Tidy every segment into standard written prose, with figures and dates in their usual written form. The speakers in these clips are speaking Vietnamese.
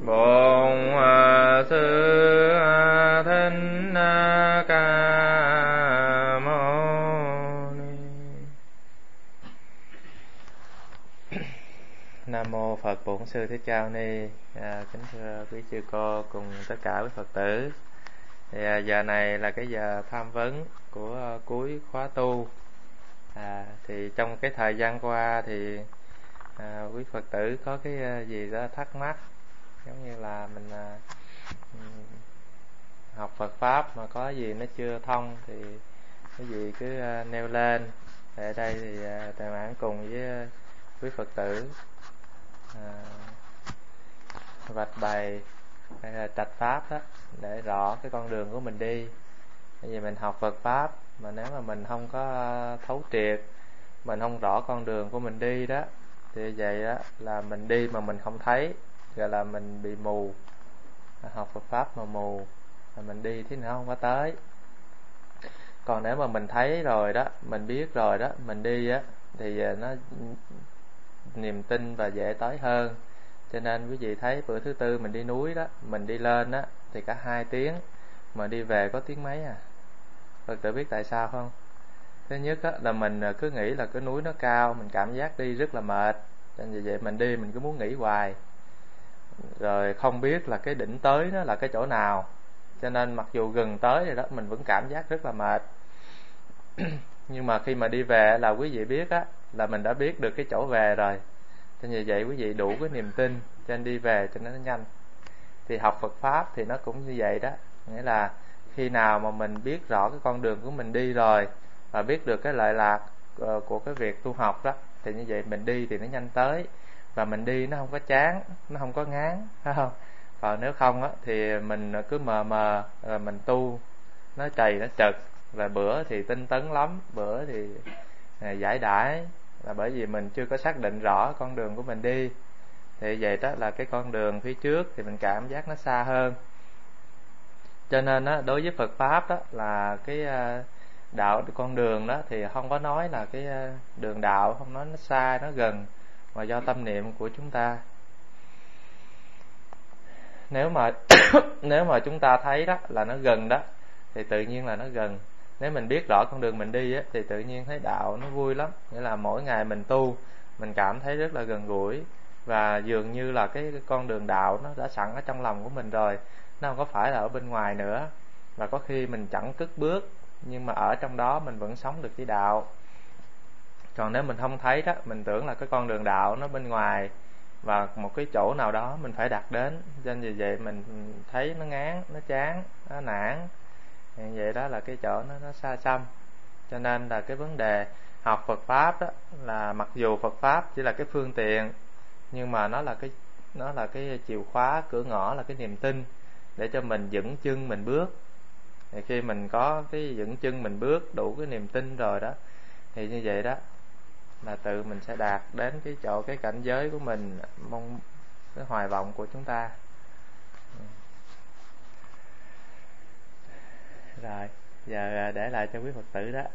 Bổn Sư Thích Ca Mâu Ni. Nam mô Phật Bổn Sư Thích Ca Mâu Ni. Kính thưa quý sư cô cùng tất cả quý Phật tử. Giờ này là cái giờ tham vấn của cuối khóa tu. Thì trong cái thời gian qua thì quý Phật tử có cái gì đó thắc mắc, giống như là mình học Phật pháp mà có gì nó chưa thông thì cái gì cứ nêu lên. Ở đây thì Thầy Mãn cùng với quý Phật tử vạch bày hay là trạch pháp đó, để rõ cái con đường của mình đi. Bởi vì mình học Phật pháp mà nếu mà mình không có thấu triệt, mình không rõ con đường của mình đi đó, thì vậy đó là mình đi mà mình không thấy, gọi là mình bị mù. Học Phật pháp mà mù là mình đi thì nó không có tới. Còn nếu mà mình thấy rồi đó, mình biết rồi đó, mình đi á thì nó niềm tin và dễ tới hơn. Cho nên quý vị thấy bữa thứ tư mình đi núi đó, mình đi lên á thì cả 2 tiếng, mà đi về có tiếng mấy à. Phật tử biết tại sao không? Thứ nhất á, là mình cứ nghĩ là cái núi nó cao, mình cảm giác đi rất là mệt, cho nên vì vậy mình đi mình cứ muốn nghỉ hoài, rồi không biết là cái đỉnh tới nó là cái chỗ nào. Cho nên mặc dù gần tới rồi đó, mình vẫn cảm giác rất là mệt. Nhưng mà khi mà đi về là quý vị biết á, là mình đã biết được cái chỗ về rồi, cho nên vì vậy quý vị đủ cái niềm tin cho nên đi về cho nó nhanh. Thì học Phật pháp thì nó cũng như vậy đó, nghĩa là khi nào mà mình biết rõ cái con đường của mình đi rồi và biết được cái lợi lạc của cái việc tu học đó, thì như vậy mình đi thì nó nhanh tới, và mình đi nó không có chán, nó không có ngán, phải không? Còn nếu không á thì mình cứ mờ mờ rồi mình tu nó trầy nó trật, và bữa thì tinh tấn lắm, bữa thì giải đãi, là bởi vì mình chưa có xác định rõ con đường của mình đi. Thì vậy đó là cái con đường phía trước thì mình cảm giác nó xa hơn. Cho nên á, đối với Phật pháp đó là cái đạo con đường đó thì không có nói là cái đường đạo, không nói nó xa nó gần, mà do tâm niệm của chúng ta. Nếu mà nếu mà chúng ta thấy đó là nó gần đó thì tự nhiên là nó gần. Nếu mình biết rõ con đường mình đi á, thì tự nhiên thấy đạo nó vui lắm. Nghĩa là mỗi ngày mình tu, mình cảm thấy rất là gần gũi, và dường như là cái con đường đạo nó đã sẵn ở trong lòng của mình rồi, nó không có phải là ở bên ngoài nữa. Và có khi mình chẳng cất bước, nhưng mà ở trong đó mình vẫn sống được với đạo. Còn nếu mình không thấy đó, mình tưởng là cái con đường đạo nó bên ngoài và một cái chỗ nào đó mình phải đạt đến, cho nên vì vậy mình thấy nó ngán, nó chán, nó nản. Vậy đó là cái chỗ nó xa xăm. Cho nên là cái vấn đề học Phật pháp đó là mặc dù Phật pháp chỉ là cái phương tiện, nhưng mà nó là cái chìa khóa, cửa ngõ, là cái niềm tin để cho mình vững chân mình bước. Thì khi mình có cái vững chân mình bước, đủ cái niềm tin rồi đó, thì như vậy đó là tự mình sẽ đạt đến cái chỗ, cái cảnh giới của mình mong, cái hoài vọng của chúng ta. Rồi giờ để lại cho quý Phật tử đó.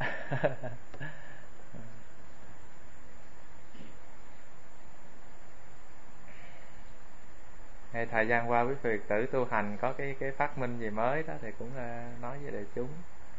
Hay thời gian qua quý Phật tử tu hành có cái phát minh gì mới đó thì cũng nói với đại chúng.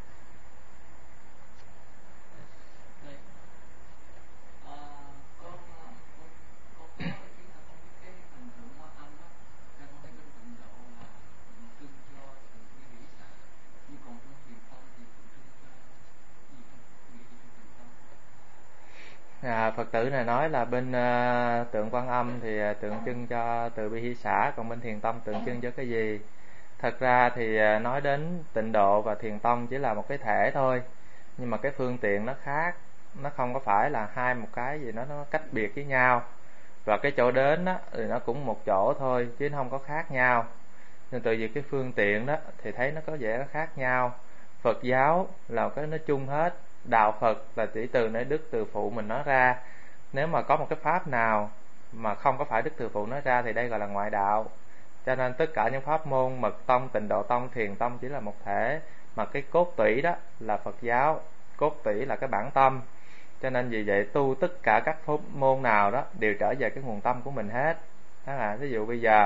Phật tử này nói là bên tượng Quan Âm thì tượng trưng cho từ bi hỷ xã, còn bên Thiền Tông tượng trưng cho cái gì? Thật ra thì nói đến Tịnh Độ và Thiền Tông chỉ là một cái thể thôi, nhưng mà cái phương tiện nó khác, nó không có phải là hai một cái gì nó cách biệt với nhau. Và cái chỗ đến đó thì nó cũng một chỗ thôi chứ nó không có khác nhau. Nên từ vì cái phương tiện đó thì thấy nó có vẻ khác nhau. Phật giáo là cái nó chung hết, đạo Phật là chỉ từ nơi Đức Từ Phụ mình nói ra. Nếu mà có một cái pháp nào mà không có phải Đức Từ Phụ nói ra thì đây gọi là ngoại đạo. Cho nên tất cả những pháp môn Mật Tông, Tịnh Độ Tông, Thiền Tông chỉ là một thể, mà cái cốt tủy đó là Phật giáo, cốt tủy là cái bản tâm. Cho nên vì vậy tu tất cả các pháp môn nào đó đều trở về cái nguồn tâm của mình hết. Đó là ví dụ bây giờ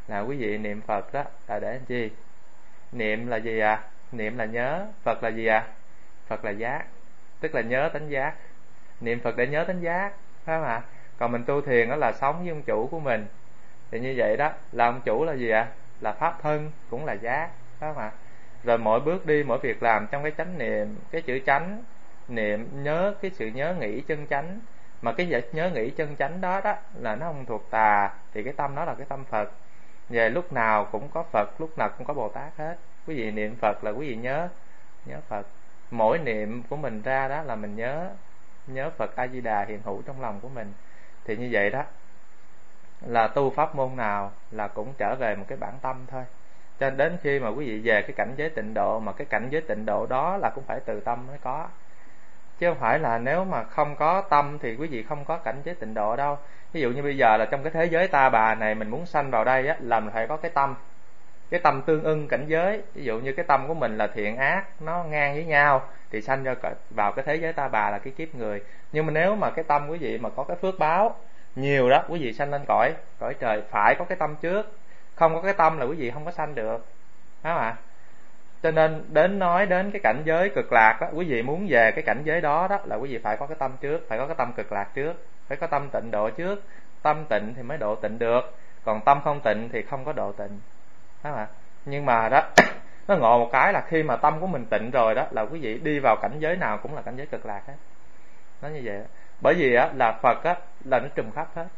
là quý vị niệm Phật đó là để làm chi? Niệm là gì à? Niệm là nhớ. Phật là gì à? Phật là giác, tức là nhớ tánh giác. Niệm Phật để nhớ tánh giác, phải không ạ? Còn mình tu thiền đó là sống với ông chủ của mình. Thì như vậy đó, là ông chủ là gì ạ? Là pháp thân, cũng là giác, phải không ạ? Rồi mỗi bước đi, mỗi việc làm trong cái chánh niệm, cái chữ chánh niệm nhớ, cái sự nhớ nghĩ chân chánh. Mà cái nhớ nghĩ chân chánh đó đó là nó không thuộc tà, thì cái tâm đó là cái tâm Phật. Về lúc nào cũng có Phật, lúc nào cũng có Bồ Tát hết. Quý vị niệm Phật là quý vị nhớ Phật. Mỗi niệm của mình ra đó là mình nhớ Phật A Di Đà hiện hữu trong lòng của mình. Thì như vậy đó là tu pháp môn nào là cũng trở về một cái bản tâm thôi. Cho nên đến khi mà quý vị về cái cảnh giới tịnh độ, mà cái cảnh giới tịnh độ đó là cũng phải từ tâm mới có, chứ không phải là nếu mà không có tâm thì quý vị không có cảnh giới tịnh độ đâu. Ví dụ như bây giờ là trong cái thế giới ta bà này, mình muốn sanh vào đây á, là mình phải có cái tâm tương ưng cảnh giới. Ví dụ như cái tâm của mình là thiện ác nó ngang với nhau thì sanh vào cái thế giới ta bà là cái kiếp người. Nhưng mà nếu mà cái tâm quý vị mà có cái phước báo nhiều đó, quý vị sanh lên cõi trời. Phải có cái tâm trước, không có cái tâm là quý vị không có sanh được, phải không ạ? Cho nên nói đến cái cảnh giới cực lạc đó, quý vị muốn về cái cảnh giới đó đó là quý vị phải có cái tâm trước, phải có cái tâm cực lạc trước, phải có tâm tịnh độ trước. Tâm tịnh thì mới độ tịnh được, còn tâm không tịnh thì không có độ tịnh, phải không ạ? Nhưng mà đó nó ngộ một cái là khi mà tâm của mình tịnh rồi đó là quý vị đi vào cảnh giới nào cũng là cảnh giới cực lạc hết. Nó như vậy đó. Bởi vì á là Phật á là nó trùm khắp hết.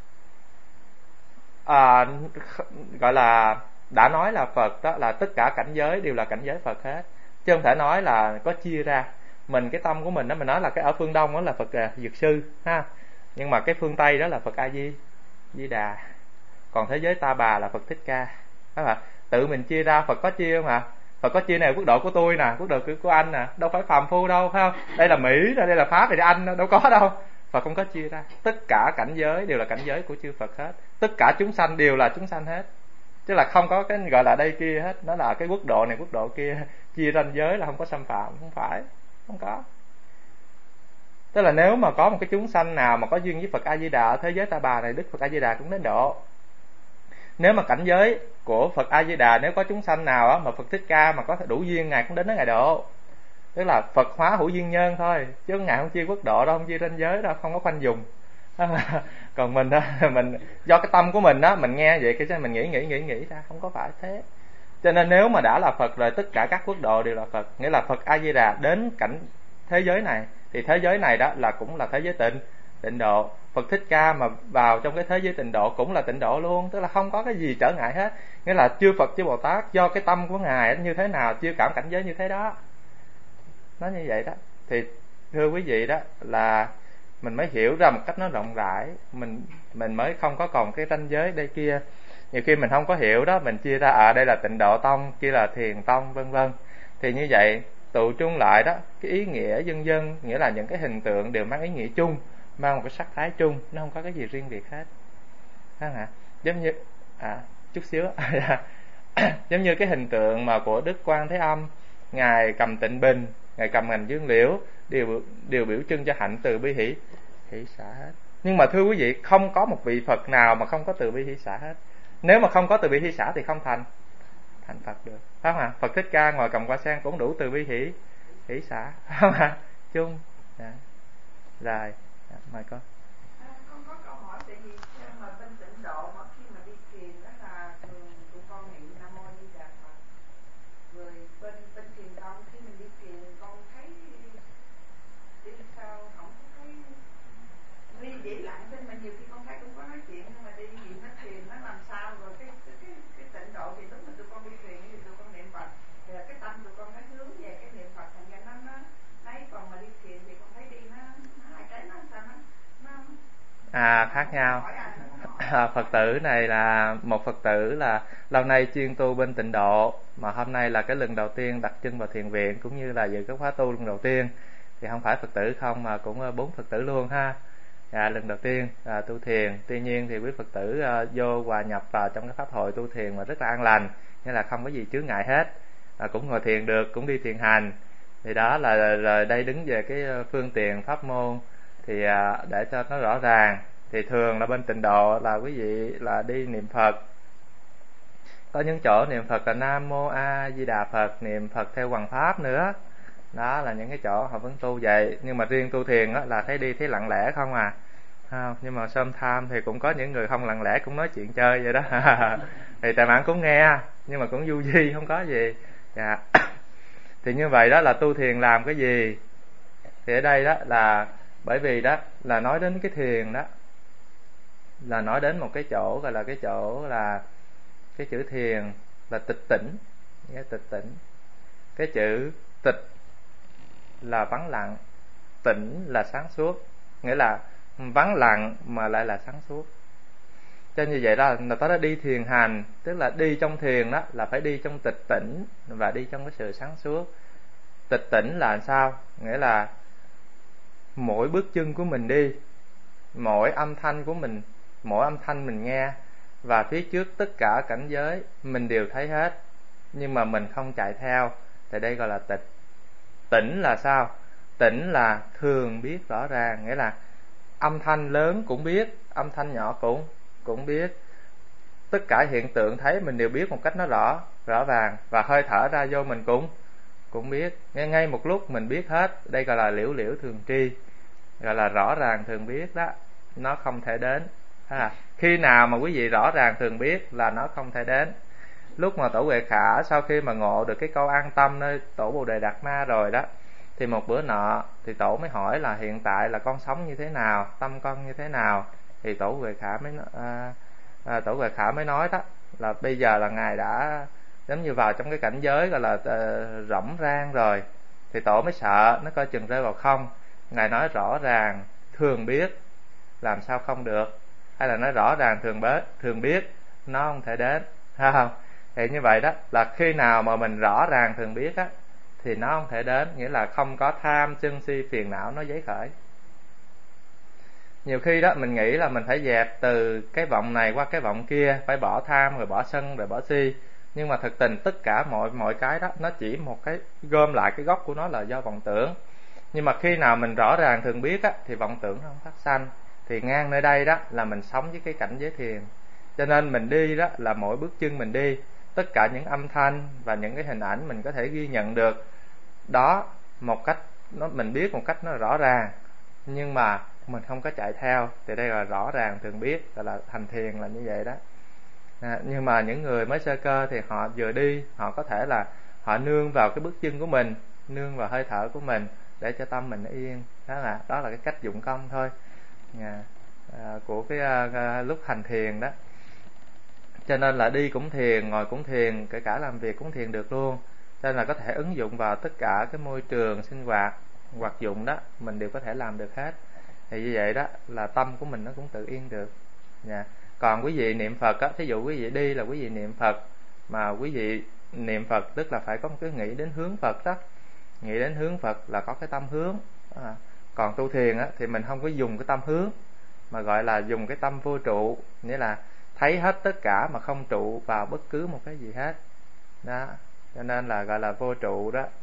Gọi là đã nói là Phật đó là tất cả cảnh giới đều là cảnh giới Phật hết, chứ không thể nói là có chia ra. Mình cái tâm của mình đó, mình nói là cái ở phương Đông đó là Phật Dược Sư ha, nhưng mà cái phương Tây đó là Phật A Di Đà, còn thế giới ta bà là Phật Thích Ca. Đó là tự mình chia ra. Phật có chia không ạ? Phật có chia này quốc độ của tôi nè, quốc độ của anh nè, đâu phải phàm phu đâu, phải không? Đây là Mỹ, đây là Pháp, đây là Anh, đâu có đâu. Phật không có chia ra. Tất cả cảnh giới đều là cảnh giới của chư Phật hết, tất cả chúng sanh đều là chúng sanh hết, chứ là không có cái gọi là đây kia hết. Nó là cái quốc độ này quốc độ kia, chia ranh giới là không có xâm phạm, không phải, không có. Tức là nếu mà có một cái chúng sanh nào mà có duyên với Phật A Di Đà ở thế giới ta bà này, Đức Phật A Di Đà cũng đến độ. Nếu mà cảnh giới của Phật A Di Đà, nếu có chúng sanh nào á mà Phật Thích Ca mà có đủ duyên, ngài cũng đến Ngài độ. Tức là Phật hóa hữu duyên nhân thôi, chứ ngài không chia quốc độ đâu, không chia ranh giới đâu, không có khoanh vùng. Còn mình đó, mình do cái tâm của mình đó, mình nghe vậy cái mình nghĩ ra, không có phải thế. Cho nên nếu mà đã là Phật rồi, tất cả các quốc độ đều là Phật. Nghĩa là Phật A Di Đà đến cảnh thế giới này thì thế giới này đó là cũng là thế giới tịnh độ. Phật Thích Ca mà vào trong cái thế giới tịnh độ cũng là tịnh độ luôn, tức là không có cái gì trở ngại hết. Nghĩa là chư Phật chư Bồ Tát do cái tâm của ngài như thế nào, chiêu cảm cảnh giới như thế đó. Nó như vậy đó. Thì thưa quý vị đó là mình mới hiểu ra một cách nó rộng rãi, mình mới không có còn cái ranh giới đây kia. Nhiều khi mình không có hiểu đó, mình chia ra đây là tịnh độ tông, kia là thiền tông, vân vân. Thì như vậy tụ trung lại đó, cái ý nghĩa dân dân, nghĩa là những cái hình tượng đều mang ý nghĩa chung, mang một cái sắc thái chung, nó không có cái gì riêng biệt hết. Thấy hả? Giống như chút xíu giống như cái hình tượng mà của Đức Quan Thế Âm, ngài cầm tịnh bình, ngài cầm ngành dương liễu, đều biểu trưng cho hạnh từ bi hỷ xả hết. Nhưng mà thưa quý vị, không có một vị Phật nào mà không có từ bi hỷ xả hết. Nếu mà không có từ bi hỷ xả thì không thành Phật được, phải không ạ? Phật Thích Ca ngồi cầm hoa sen cũng đủ từ bi hỷ xả, phải không ạ? Chung rồi mời con. Con có câu hỏi, tại vì mà bên tịnh độ mà khi mà đi thiền đó là thường tụi con niệm Nam Mô Di Đà Phật, rồi bên thiền tông khi mình đi thiền con thấy đi sao không có thấy đi chỉ lặng bên, mà nhiều khi con thấy cũng có nói chuyện, nhưng mà đi gì nó thiền nó làm sao, rồi cái tịnh độ thì lúc mà tụi con đi thiền thì tụi con niệm Phật thì là cái tâm tụi con nó hướng về cái niệm Phật, thành ra nó đấy. Còn mà đi thiền thì con thấy đi nó hai cái nó sao nó khác nhau. Phật tử này là một Phật tử là lâu nay chuyên tu bên tịnh độ, mà hôm nay là cái lần đầu tiên đặt chân vào thiền viện, cũng như là dự cái khóa tu lần đầu tiên. Thì không phải Phật tử không mà cũng 4 Phật tử luôn ha. Lần đầu tiên tu thiền. Tuy nhiên thì quý Phật tử vô hòa nhập vào trong cái pháp hội tu thiền mà rất là an lành, nghĩa là không có gì chướng ngại hết, cũng ngồi thiền được, cũng đi thiền hành. Thì đó là rồi đây đứng về cái phương tiện pháp môn thì để cho nó rõ ràng. Thì thường là bên tịnh độ là quý vị là đi niệm Phật, có những chỗ niệm Phật là Nam Mô A Di Đà Phật, niệm Phật theo hoằng pháp nữa. Đó là những cái chỗ họ vẫn tu vậy. Nhưng mà riêng tu thiền á, là thấy đi thấy lặng lẽ không à. Không, nhưng mà Sometimes thì cũng có những người không lặng lẽ cũng nói chuyện chơi vậy đó. Thì tại bạn cũng nghe, nhưng mà cũng du di, không có gì. Dạ. Thì như vậy đó là tu thiền làm cái gì? Thì ở đây đó là bởi vì đó là nói đến cái thiền đó, là nói đến một cái chỗ gọi là cái chỗ là cái chữ thiền là tịch tỉnh, nghĩa tịch tỉnh. Cái chữ tịch là vắng lặng, tỉnh là sáng suốt, nghĩa là vắng lặng mà lại là sáng suốt. Cho như vậy đó, người ta đã đi thiền hành, tức là đi trong thiền đó là phải đi trong tịch tỉnh và đi trong cái sự sáng suốt. Tịch tỉnh là sao? Nghĩa là mỗi bước chân của mình đi, mỗi âm thanh của mình, mỗi âm thanh mình nghe, và phía trước tất cả cảnh giới mình đều thấy hết, nhưng mà mình không chạy theo, thì đây gọi là tịch. Tỉnh là sao? Tỉnh là thường biết rõ ràng, nghĩa là âm thanh lớn cũng biết, âm thanh nhỏ cũng biết, tất cả hiện tượng thấy mình đều biết một cách nó rõ ràng, và hơi thở ra vô mình cũng biết, ngay một lúc mình biết hết. Đây gọi là liễu liễu thường tri, gọi là rõ ràng thường biết đó, nó không thể đến. Khi nào mà quý vị rõ ràng thường biết là nó không thể đến? Lúc mà Tổ Huệ Khả sau khi mà ngộ được cái câu an tâm nơi Tổ Bồ Đề Đạt Ma rồi đó, thì một bữa nọ thì Tổ mới hỏi là hiện tại là con sống như thế nào, tâm con như thế nào. Thì Tổ Huệ Khả mới nói đó là bây giờ là ngài đã giống như vào trong cái cảnh giới gọi là rỗng rang rồi. Thì Tổ mới sợ nó coi chừng rơi vào không. Ngài nói rõ ràng thường biết, làm sao không được? Hay là nói rõ ràng thường biết, nó không thể đến, thấy không? Thì như vậy đó là khi nào mà mình rõ ràng thường biết á, thì nó không thể đến, nghĩa là không có tham sân si phiền não nó dấy khởi. Nhiều khi đó mình nghĩ là mình phải dẹp từ cái vọng này qua cái vọng kia, phải bỏ tham rồi bỏ sân rồi bỏ si, nhưng mà thực tình tất cả mọi cái đó nó chỉ một cái, gom lại cái gốc của nó là do vọng tưởng. Nhưng mà khi nào mình rõ ràng thường biết á, thì vọng tưởng nó không phát sanh. Thì ngang nơi đây đó là mình sống với cái cảnh giới thiền. Cho nên mình đi đó là mỗi bước chân mình đi, tất cả những âm thanh và những cái hình ảnh mình có thể ghi nhận được đó một cách mình biết một cách nó rõ ràng, nhưng mà mình không có chạy theo. Thì đây là rõ ràng thường biết, gọi là thành thiền là như vậy đó. Nhưng mà những người mới sơ cơ thì họ vừa đi, họ có thể là họ nương vào cái bước chân của mình, nương vào hơi thở của mình để cho tâm mình yên. Đó là cái cách dụng công thôi của cái lúc hành thiền đó. Cho nên là đi cũng thiền, ngồi cũng thiền, kể cả làm việc cũng thiền được luôn. Cho nên là có thể ứng dụng vào tất cả cái môi trường sinh hoạt, hoạt dụng đó, mình đều có thể làm được hết. Thì như vậy đó là tâm của mình nó cũng tự yên được. Còn quý vị niệm Phật á, thí dụ quý vị đi là quý vị niệm Phật, mà quý vị niệm Phật tức là phải có một cái nghĩ đến hướng Phật đó. Nghĩ đến hướng Phật là có cái tâm hướng. Còn tu thiền á, thì mình không có dùng cái tâm hướng, mà gọi là dùng cái tâm vô trụ, nghĩa là thấy hết tất cả mà không trụ vào bất cứ một cái gì hết đó. Cho nên là gọi là vô trụ đó.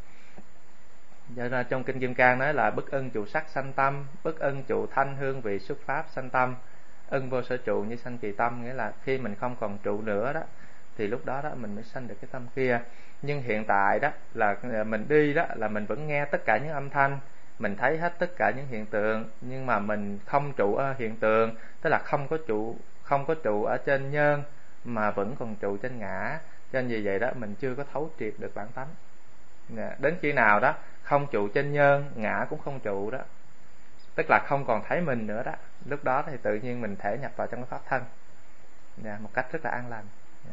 Cho nên trong Kinh Kim Cang nói là bất ân trụ sắc sanh tâm, bất ân trụ thanh hương vị xuất pháp sanh tâm, ân vô sở trụ như sanh trì tâm. Nghĩa là khi mình không còn trụ nữa đó, thì lúc đó đó mình mới sanh được cái tâm kia. Nhưng hiện tại đó là mình đi đó là mình vẫn nghe tất cả những âm thanh, mình thấy hết tất cả những hiện tượng, nhưng mà mình không trụ ở hiện tượng, tức là không có trụ ở trên nhân, mà vẫn còn trụ trên ngã. Cho nên vì vậy đó mình chưa có thấu triệt được bản tánh. Đến khi nào đó không trụ trên nhân, ngã cũng không trụ đó, tức là không còn thấy mình nữa đó, lúc đó thì tự nhiên mình thể nhập vào trong cái pháp thân một cách rất là an lành.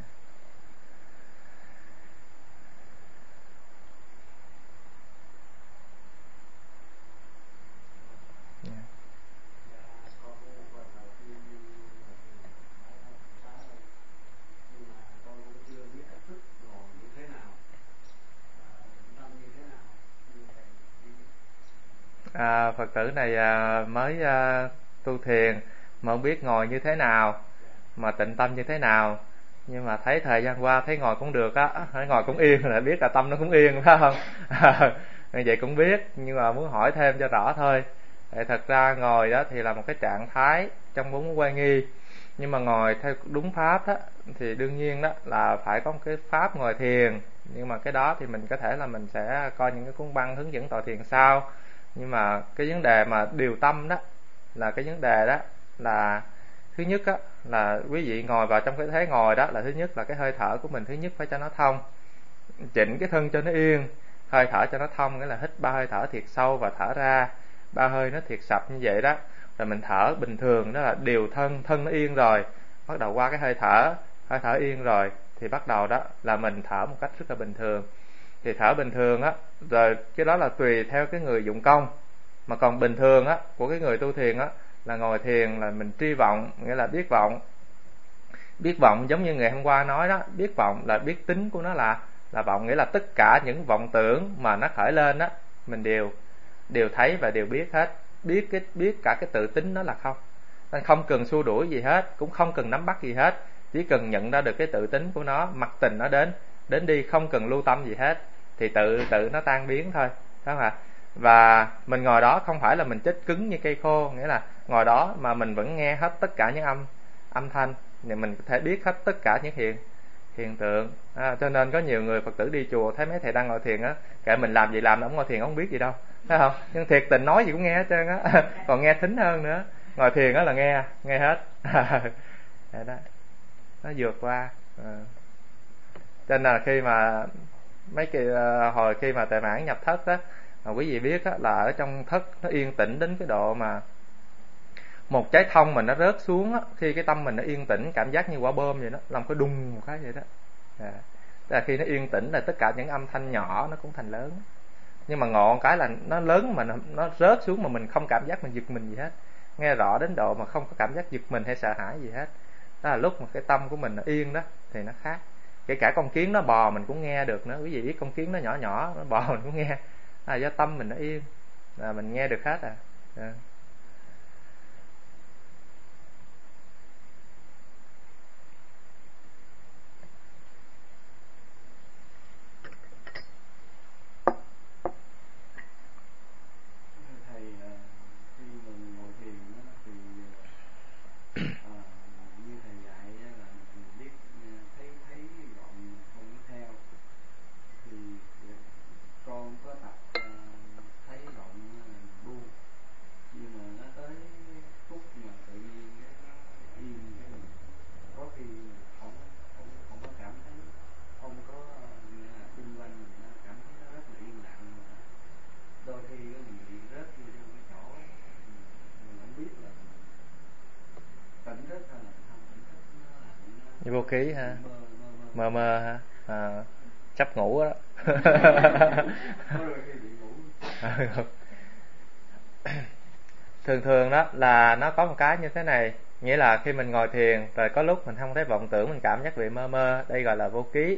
Phật tử này mới tu thiền mà không biết ngồi như thế nào, mà tịnh tâm như thế nào. Nhưng mà thấy thời gian qua thấy ngồi cũng được á, thấy ngồi cũng yên là biết là tâm nó cũng yên, phải không? Vậy cũng biết, nhưng mà muốn hỏi thêm cho rõ thôi. Thật ra ngồi đó thì là một cái trạng thái trong bốn quay nghi. Nhưng mà ngồi theo đúng pháp đó thì đương nhiên đó là phải có một cái pháp ngồi thiền. Nhưng mà cái đó thì mình có thể là mình sẽ coi những cái cuốn băng hướng dẫn tọa thiền sau. Nhưng mà cái vấn đề mà điều tâm đó là cái vấn đề đó là thứ nhất á, là quý vị ngồi vào trong cái thế ngồi đó là thứ nhất là cái hơi thở của mình thứ nhất phải cho nó thông, chỉnh cái thân cho nó yên, hơi thở cho nó thông, nghĩa là hít 3 hơi thở thiệt sâu và thở ra 3 hơi nó thiệt sạch như vậy đó. Rồi mình thở bình thường, đó là điều thân nó yên rồi, bắt đầu qua cái hơi thở yên rồi thì bắt đầu đó là mình thở một cách rất là bình thường. Thì thở bình thường á, rồi cái đó là tùy theo cái người dụng công. Mà còn bình thường á của cái người tu thiền á là ngồi thiền là mình tri vọng, nghĩa là biết vọng. Biết vọng giống như ngày hôm qua nói đó, biết vọng là biết tính của nó là vọng, nghĩa là tất cả những vọng tưởng mà nó khởi lên đó mình đều thấy và đều biết hết, biết cả cái tự tính nó là không. Nên không cần xua đuổi gì hết, cũng không cần nắm bắt gì hết, chỉ cần nhận ra được cái tự tính của nó, mặc tình nó đến đi, không cần lưu tâm gì hết thì tự nó tan biến thôi, phải không ạ? Và mình ngồi đó không phải là mình chết cứng như cây khô, nghĩa là ngồi đó mà mình vẫn nghe hết tất cả những âm thanh, thì mình có thể biết hết tất cả những hiện tượng. Cho nên có nhiều người Phật tử đi chùa thấy mấy thầy đang ngồi thiền á, kệ mình làm gì làm, ông ngồi thiền ông không biết gì đâu, thấy không? Nhưng thiệt tình nói gì cũng nghe hết trơn á còn nghe thính hơn nữa. Ngồi thiền á là nghe hết vậy đó, nó vượt qua. Cho nên là khi mà mấy cái hồi khi mà Tuệ Mãn nhập thất đó, mà quý vị biết á, là ở trong thất nó yên tĩnh đến cái độ mà một trái thông mình nó rớt xuống á, khi cái tâm mình nó yên tĩnh, cảm giác như quả bom vậy đó, làm cái đùng một cái vậy đó. Là khi nó yên tĩnh là tất cả những âm thanh nhỏ nó cũng thành lớn. Nhưng mà ngộ cái là nó lớn mà nó rớt xuống mà mình không cảm giác mình giật mình gì hết, nghe rõ đến độ mà không có cảm giác giật mình hay sợ hãi gì hết. Đó là lúc mà cái tâm của mình nó yên đó thì nó khác. Kể cả con kiến nó bò mình cũng nghe được nữa. Quý vị biết con kiến nó nhỏ nhỏ nó bò mình cũng nghe, do tâm mình nó yên là mình nghe được hết. Vô ký ha, mơ ha, chấp ngủ đó thường đó là nó có một cái như thế này, nghĩa là khi mình ngồi thiền rồi có lúc mình không thấy vọng tưởng, mình cảm giác bị mơ, đây gọi là vô ký.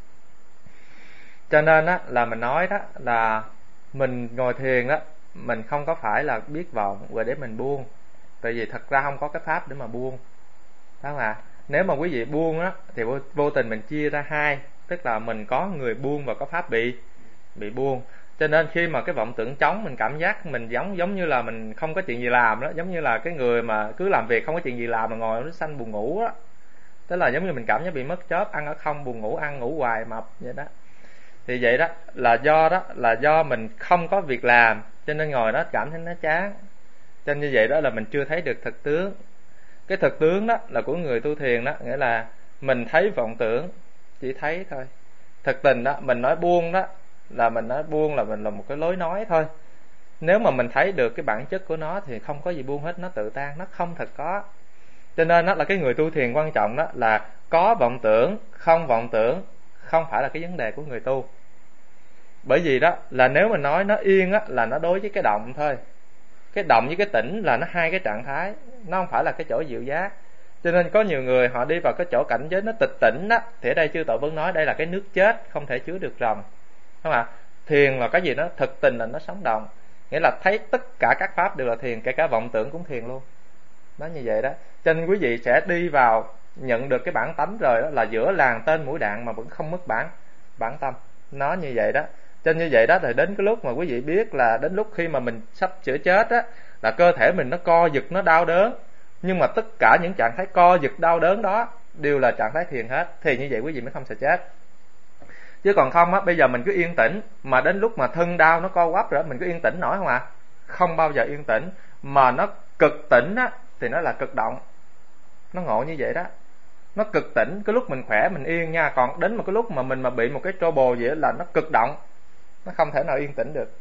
Cho nên đó là mình nói đó là mình ngồi thiền đó, mình không có phải là biết vọng rồi để mình buông, tại vì thật ra không có cái pháp để mà buông, phải không ạ? Nếu mà quý vị buông á thì vô tình mình chia ra hai, tức là mình có người buông và có pháp bị buông. Cho nên khi mà cái vọng tưởng trống, mình cảm giác mình giống như là mình không có chuyện gì làm đó, giống như là cái người mà cứ làm việc không có chuyện gì làm mà ngồi nó sanh buồn ngủ á, tức là giống như mình cảm giác bị mất chớp, ăn ở không, buồn ngủ, ăn ngủ hoài mập vậy đó. Thì vậy đó là do mình không có việc làm, cho nên ngồi đó cảm thấy nó chán. Cho nên như vậy đó là mình chưa thấy được thực tướng. Cái thực tướng đó là của người tu thiền đó, nghĩa là mình thấy vọng tưởng, chỉ thấy thôi. Thực tình đó, mình nói buông đó là mình nói buông là mình là một cái lối nói thôi. Nếu mà mình thấy được cái bản chất của nó thì không có gì buông hết, nó tự tan, nó không thật có. Cho nên đó là cái người tu thiền quan trọng đó là có vọng tưởng, không vọng tưởng không phải là cái vấn đề của người tu. Bởi vì đó là nếu mình nói nó yên á là nó đối với cái động thôi. Cái động với cái tỉnh là nó hai cái trạng thái, nó không phải là cái chỗ diệu giác. Cho nên có nhiều người họ đi vào cái chỗ cảnh giới nó tịch tỉnh đó, thì ở đây chư Tổ vẫn nói đây là cái nước chết, không thể chứa được rồng, không ạ? Thiền là cái gì đó thực tình là nó sống động, nghĩa là thấy tất cả các pháp đều là thiền, kể cả vọng tưởng cũng thiền luôn. Nó như vậy đó. Cho nên quý vị sẽ đi vào nhận được cái bản tánh rồi đó, là giữa làng tên mũi đạn mà vẫn không mất bản tâm. Nó như vậy đó. Cho nên như vậy đó thì đến cái lúc mà quý vị biết là đến lúc khi mà mình sắp sửa chết á, là cơ thể mình nó co giật, nó đau đớn, Nhưng mà tất cả những trạng thái co giật đau đớn đó đều là trạng thái thiền hết. Thì như vậy quý vị mới không sợ chết. Chứ còn không á, bây giờ mình cứ yên tĩnh, mà đến lúc mà thân đau nó co quắp rồi mình cứ yên tĩnh nổi không ạ? Không bao giờ yên tĩnh. Mà nó cực tỉnh á thì nó là cực động. Nó ngộ như vậy đó. Nó cực tỉnh, cái lúc mình khỏe mình yên nha. Còn đến một cái lúc mà mình bị một cái trouble gì đó là nó cực động. Nó không thể nào yên tĩnh được.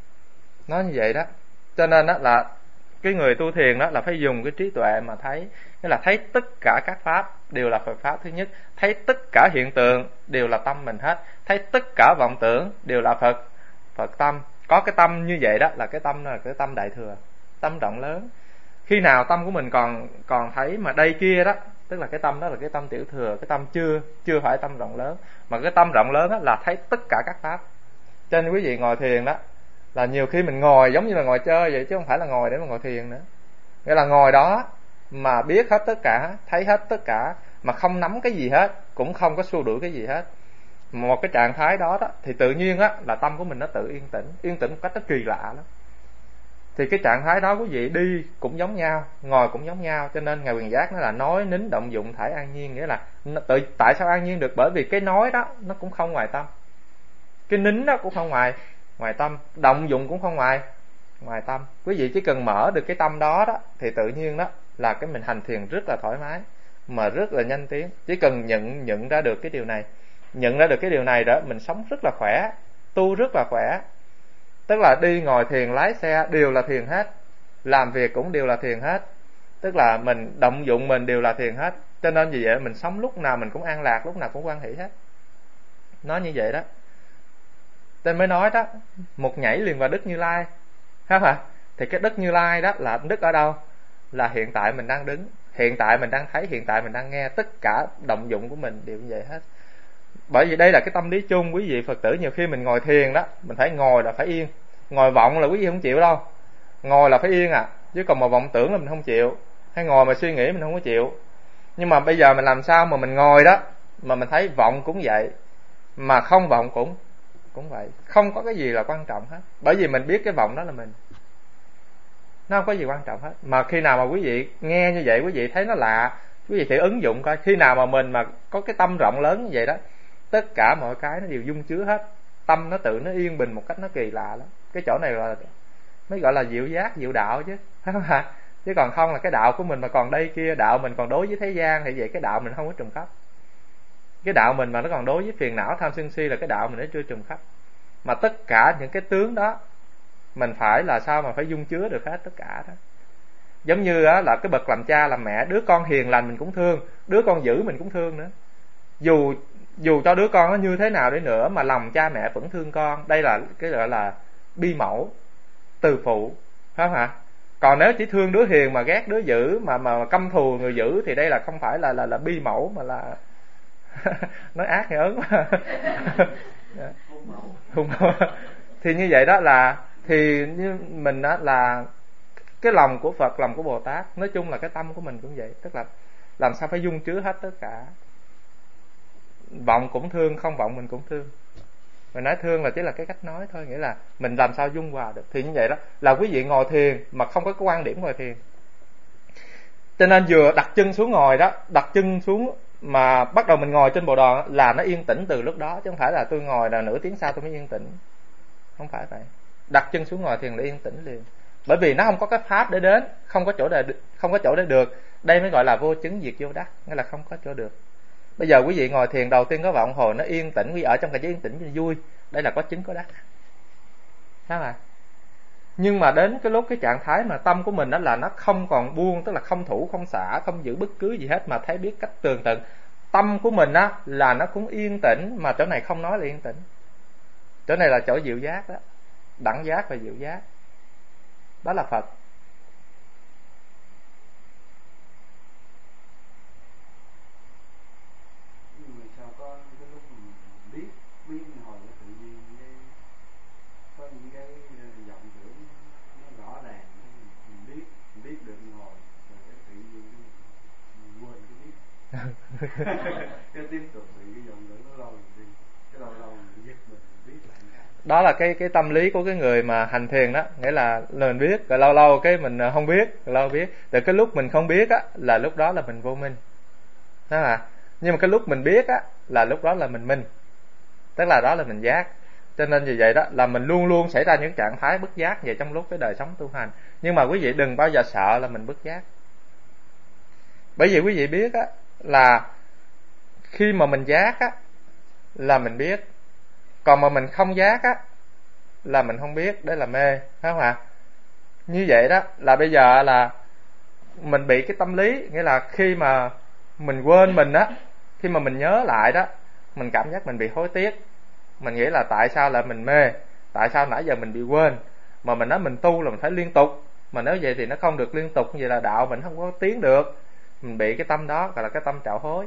Nó như vậy đó. Cho nên đó là cái người tu thiền đó là phải dùng cái trí tuệ mà thấy. Nghĩa là thấy tất cả các pháp đều là Phật pháp thứ nhất. Thấy tất cả hiện tượng đều là tâm mình hết. Thấy tất cả vọng tưởng đều là Phật tâm. Có cái tâm như vậy đó là cái tâm là cái tâm đại thừa, tâm rộng lớn. Khi nào tâm của mình còn thấy mà đây kia đó, tức là cái tâm đó là cái tâm tiểu thừa, cái tâm chưa phải tâm rộng lớn. Mà cái tâm rộng lớn đó là thấy tất cả các pháp. Cho nên quý vị ngồi thiền đó là nhiều khi mình ngồi giống như là ngồi chơi vậy, chứ không phải là ngồi để mà ngồi thiền nữa. Nghĩa là ngồi đó mà biết hết tất cả, thấy hết tất cả, mà không nắm cái gì hết, cũng không có xua đuổi cái gì hết. Một cái trạng thái đó thì tự nhiên á là tâm của mình nó tự yên tĩnh một cách nó kỳ lạ lắm. Thì cái trạng thái đó quý vị đi cũng giống nhau, ngồi cũng giống nhau. Cho nên Ngài Quyền Giác nó là nói nín động dụng thải an nhiên. Nghĩa là tại sao an nhiên được? Bởi vì cái nói đó nó cũng không ngoài tâm, cái nín đó cũng không ngoài tâm, động dụng cũng không ngoài tâm. Quý vị chỉ cần mở được cái tâm đó thì tự nhiên đó là cái mình hành thiền rất là thoải mái, mà rất là nhanh tiến. Chỉ cần nhận ra được cái điều này, nhận ra được cái điều này đó, mình sống rất là khỏe, tu rất là khỏe. Tức là đi ngồi thiền, lái xe đều là thiền hết, làm việc cũng đều là thiền hết, tức là mình động dụng mình đều là thiền hết. Cho nên vì vậy mình sống lúc nào mình cũng an lạc, lúc nào cũng hoan hỷ hết. Nó như vậy đó. Nên mới nói đó, một nhảy liền vào Đức Như Lai, phải không ạ? Thì cái Đức Như Lai đó là Đức ở đâu? Là hiện tại mình đang đứng, hiện tại mình đang thấy, hiện tại mình đang nghe. Tất cả động dụng của mình đều như vậy hết. Bởi vì đây là cái tâm lý chung. Quý vị Phật tử nhiều khi mình ngồi thiền đó, mình phải ngồi là phải yên. Ngồi vọng là quý vị không chịu đâu, ngồi là phải yên à. Chứ còn mà vọng tưởng là mình không chịu, hay ngồi mà suy nghĩ mình không có chịu. Nhưng mà bây giờ mình làm sao mà mình ngồi đó mà mình thấy vọng cũng vậy, mà không vọng cũng vậy. Không có cái gì là quan trọng hết. Bởi vì mình biết cái vọng đó là mình, nó không có gì quan trọng hết. Mà khi nào mà quý vị nghe như vậy, quý vị thấy nó lạ, quý vị thử ứng dụng coi. Khi nào mà mình mà có cái tâm rộng lớn như vậy đó, tất cả mọi cái nó đều dung chứa hết. Tâm nó tự nó yên bình một cách nó kỳ lạ lắm. Cái chỗ này là mới gọi là diệu giác, diệu đạo chứ, phải không ạ? Chứ còn không là cái đạo của mình mà còn đây kia, đạo mình còn đối với thế gian thì vậy cái đạo mình không có trùng khắp. Cái đạo mình mà nó còn đối với phiền não tham sân si là cái đạo mình nó chưa trùng khắp. Mà tất cả những cái tướng đó mình phải là sao mà phải dung chứa được hết tất cả đó. Giống như á, là cái bậc làm cha làm mẹ, đứa con hiền lành mình cũng thương, đứa con dữ mình cũng thương nữa. Dù cho đứa con nó như thế nào đi nữa mà lòng cha mẹ vẫn thương con. Đây là cái gọi là bi mẫu, từ phụ, phải không hả? Còn nếu chỉ thương đứa hiền mà ghét đứa dữ, mà căm thù người dữ thì đây là không phải là bi mẫu, mà là nói ác thì ớn mà. Hung mẫu. Thì như vậy đó là, thì như mình đó là cái lòng của Phật, lòng của Bồ Tát, nói chung là cái tâm của mình cũng vậy. Tức là làm sao phải dung chứa hết tất cả. Vọng cũng thương, không vọng mình cũng thương. Mình nói thương là chỉ là cái cách nói thôi, nghĩa là mình làm sao dung hòa được. Thì như vậy đó là quý vị ngồi thiền mà không có cái quan điểm ngồi thiền. Cho nên vừa đặt chân xuống ngồi đó, đặt chân xuống mà bắt đầu mình ngồi trên bộ đòn là nó yên tĩnh từ lúc đó. Chứ không phải là tôi ngồi là nửa tiếng sau tôi mới yên tĩnh. Không phải vậy. Đặt chân xuống ngồi thiền là yên tĩnh liền. Bởi vì nó không có cái pháp để đến, không có chỗ để được. Đây mới gọi là vô chứng diệt vô đắc, nghĩa là không có chỗ được. Bây giờ quý vị ngồi thiền đầu tiên có vọng hồi nó yên tĩnh, quý vị ở trong cái giới yên tĩnh cho vui, đây là có chứng có đắc, sao à? Nhưng mà đến cái lúc cái trạng thái mà tâm của mình đó là nó không còn buông, tức là không thủ không xả, không giữ bất cứ gì hết, mà thấy biết cách tường tận. Tâm của mình á là nó cũng yên tĩnh, mà chỗ này không nói là yên tĩnh, chỗ này là chỗ diệu giác đó, đẳng giác và diệu giác, đó là Phật. Cái tiếp tục bị cái dòng lửa nó lâu rồi đi, cái lâu mình giật mình biết lại. Đó là cái tâm lý của cái người mà hành thiền đó, nghĩa là mình biết rồi lâu lâu cái mình không biết, rồi lâu biết, rồi cái lúc mình không biết á là lúc đó là mình vô minh, đó mà. Nhưng mà cái lúc mình biết á là lúc đó là mình minh, tức là đó là mình giác. Cho nên vì vậy đó là mình luôn luôn xảy ra những trạng thái bất giác vậy trong lúc cái đời sống tu hành. Nhưng mà quý vị đừng bao giờ sợ là mình bất giác, bởi vì quý vị biết á là khi mà mình giác á là mình biết, còn mà mình không giác á là mình không biết, đấy là mê, phải không ạ? Như vậy đó là bây giờ là mình bị cái tâm lý, nghĩa là khi mà mình quên mình á, khi mà mình nhớ lại đó, mình cảm giác mình bị hối tiếc. Mình nghĩ là tại sao lại mình mê, tại sao nãy giờ mình bị quên, mà mình nói mình tu là mình phải liên tục, mà nếu vậy thì nó không được liên tục, vậy là đạo mình không có tiến được. Mình bị cái tâm đó gọi là cái tâm trạo hối.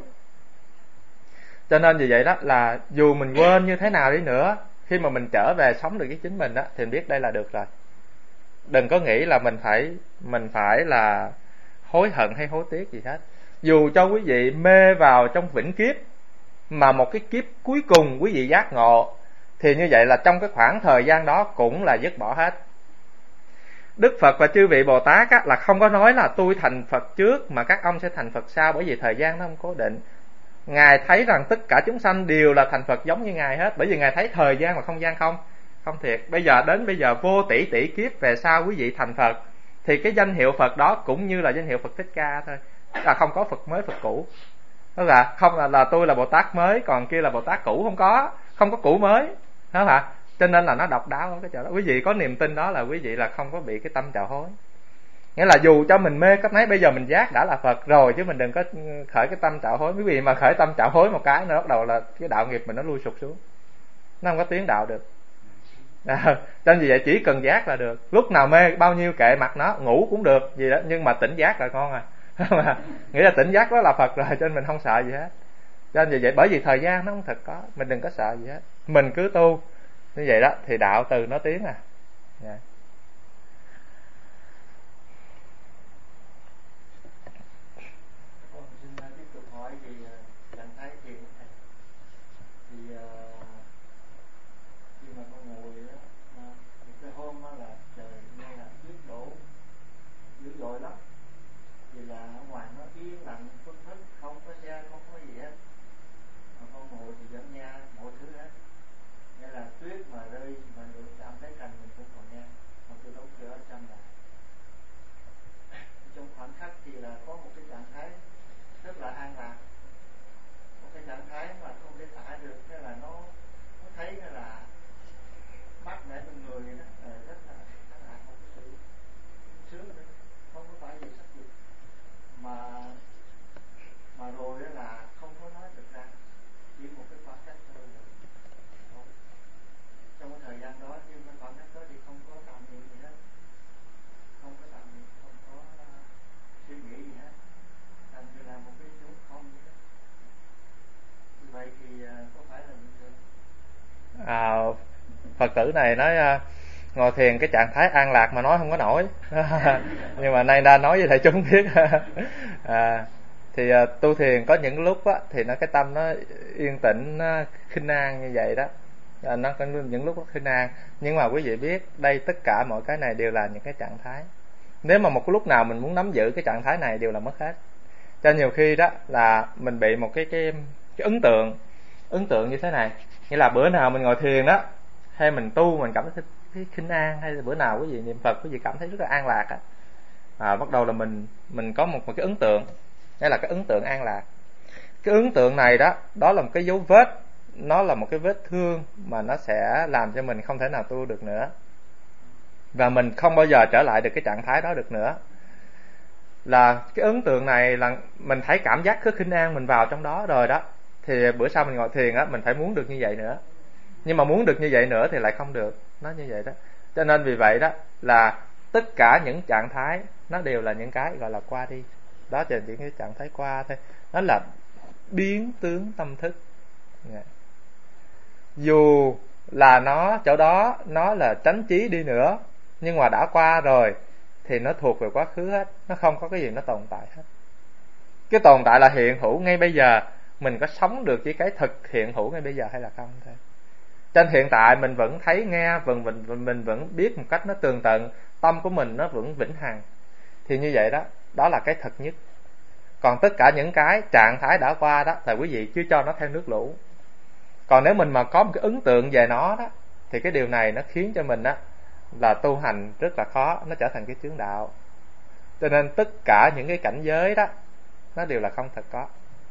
Cho nên vì vậy đó là dù mình quên như thế nào đi nữa, khi mà mình trở về sống được với chính mình đó, thì mình biết đây là được rồi. Đừng có nghĩ là mình phải là hối hận hay hối tiếc gì hết. Dù cho quý vị mê vào trong vĩnh kiếp, mà một cái kiếp cuối cùng quý vị giác ngộ, thì như vậy là trong cái khoảng thời gian đó cũng là dứt bỏ hết. Đức Phật và chư vị Bồ Tát á, là không có nói là tôi thành Phật trước mà các ông sẽ thành Phật sau, bởi vì thời gian nó không cố định. Ngài thấy rằng tất cả chúng sanh đều là thành Phật giống như Ngài hết, bởi vì Ngài thấy thời gian và không gian không thiệt. Bây giờ vô tỷ tỷ kiếp về sau quý vị thành Phật, thì cái danh hiệu Phật đó cũng như là danh hiệu Phật Thích Ca thôi, là không có Phật mới Phật cũ. Đó là không là tôi là Bồ Tát mới, còn kia là Bồ Tát cũ, không có cũ mới, đó hả? Cho nên là nó độc đáo ở cái chỗ đó. Quý vị có niềm tin đó là quý vị là không có bị cái tâm trạo hối. Nghĩa là dù cho mình mê cách mấy, bây giờ mình giác đã là Phật rồi, chứ mình đừng có khởi cái tâm trạo hối. Quý vị mà khởi tâm trạo hối một cái nó bắt đầu là cái đạo nghiệp mình nó lui sụp xuống, nó không có tiến đạo được. Cho nên vì vậy chỉ cần giác là được. Lúc nào mê bao nhiêu kệ mặt nó, ngủ cũng được gì đó, nhưng mà tỉnh giác là ngon à. Nghĩa là tỉnh giác đó là Phật rồi, cho nên mình không sợ gì hết. Cho nên vì vậy, bởi vì thời gian nó không thật có, mình đừng có sợ gì hết, mình cứ tu như vậy đó thì đạo từ nó tiến à. Yeah. Phật tử này nói ngồi thiền cái trạng thái an lạc mà nói không có nổi. Nhưng mà nay đã nói với thầy chúng biết. Thì tu thiền có những lúc á, thì nó cái tâm nó yên tĩnh, nó khinh an như vậy đó. Nó có những lúc nó khinh an, nhưng mà quý vị biết đây tất cả mọi cái này đều là những cái trạng thái. Nếu mà một cái lúc nào mình muốn nắm giữ cái trạng thái này đều là mất hết. Cho nhiều khi đó là mình bị một cái ấn tượng như thế này, nghĩa là bữa nào mình ngồi thiền đó, hay mình tu mình cảm thấy khinh an, hay là bữa nào quý vị niệm Phật quý vị cảm thấy rất là an lạc á, bắt đầu là mình có một cái ấn tượng, đây là cái ấn tượng an lạc. Cái ấn tượng này đó là một cái dấu vết, nó là một cái vết thương mà nó sẽ làm cho mình không thể nào tu được nữa, và mình không bao giờ trở lại được cái trạng thái đó được nữa. Là cái ấn tượng này là mình thấy cảm giác khinh an mình vào trong đó rồi đó, thì bữa sau mình ngồi thiền á, mình phải muốn được như vậy nữa. Nhưng mà muốn được như vậy nữa thì lại không được, nó như vậy đó. Cho nên vì vậy đó là tất cả những trạng thái nó đều là những cái gọi là qua đi. Đó là những cái trạng thái qua thôi, nó là biến tướng tâm thức. Dù là nó chỗ đó nó là tránh trí đi nữa, nhưng mà đã qua rồi thì nó thuộc về quá khứ hết, nó không có cái gì nó tồn tại hết. Cái tồn tại là hiện hữu ngay bây giờ, mình có sống được với cái thực hiện hữu ngay bây giờ hay là không thôi. Trên hiện tại mình vẫn thấy nghe, mình vẫn biết một cách nó tường tận, tâm của mình nó vẫn vĩnh hằng. Thì như vậy đó, đó là cái thật nhất. Còn tất cả những cái trạng thái đã qua đó là quý vị cứ cho nó theo nước lũ. Còn nếu mình mà có một cái ấn tượng về nó đó, thì cái điều này nó khiến cho mình đó là tu hành rất là khó, nó trở thành cái chướng đạo. Cho nên tất cả những cái cảnh giới đó nó đều là không thật có.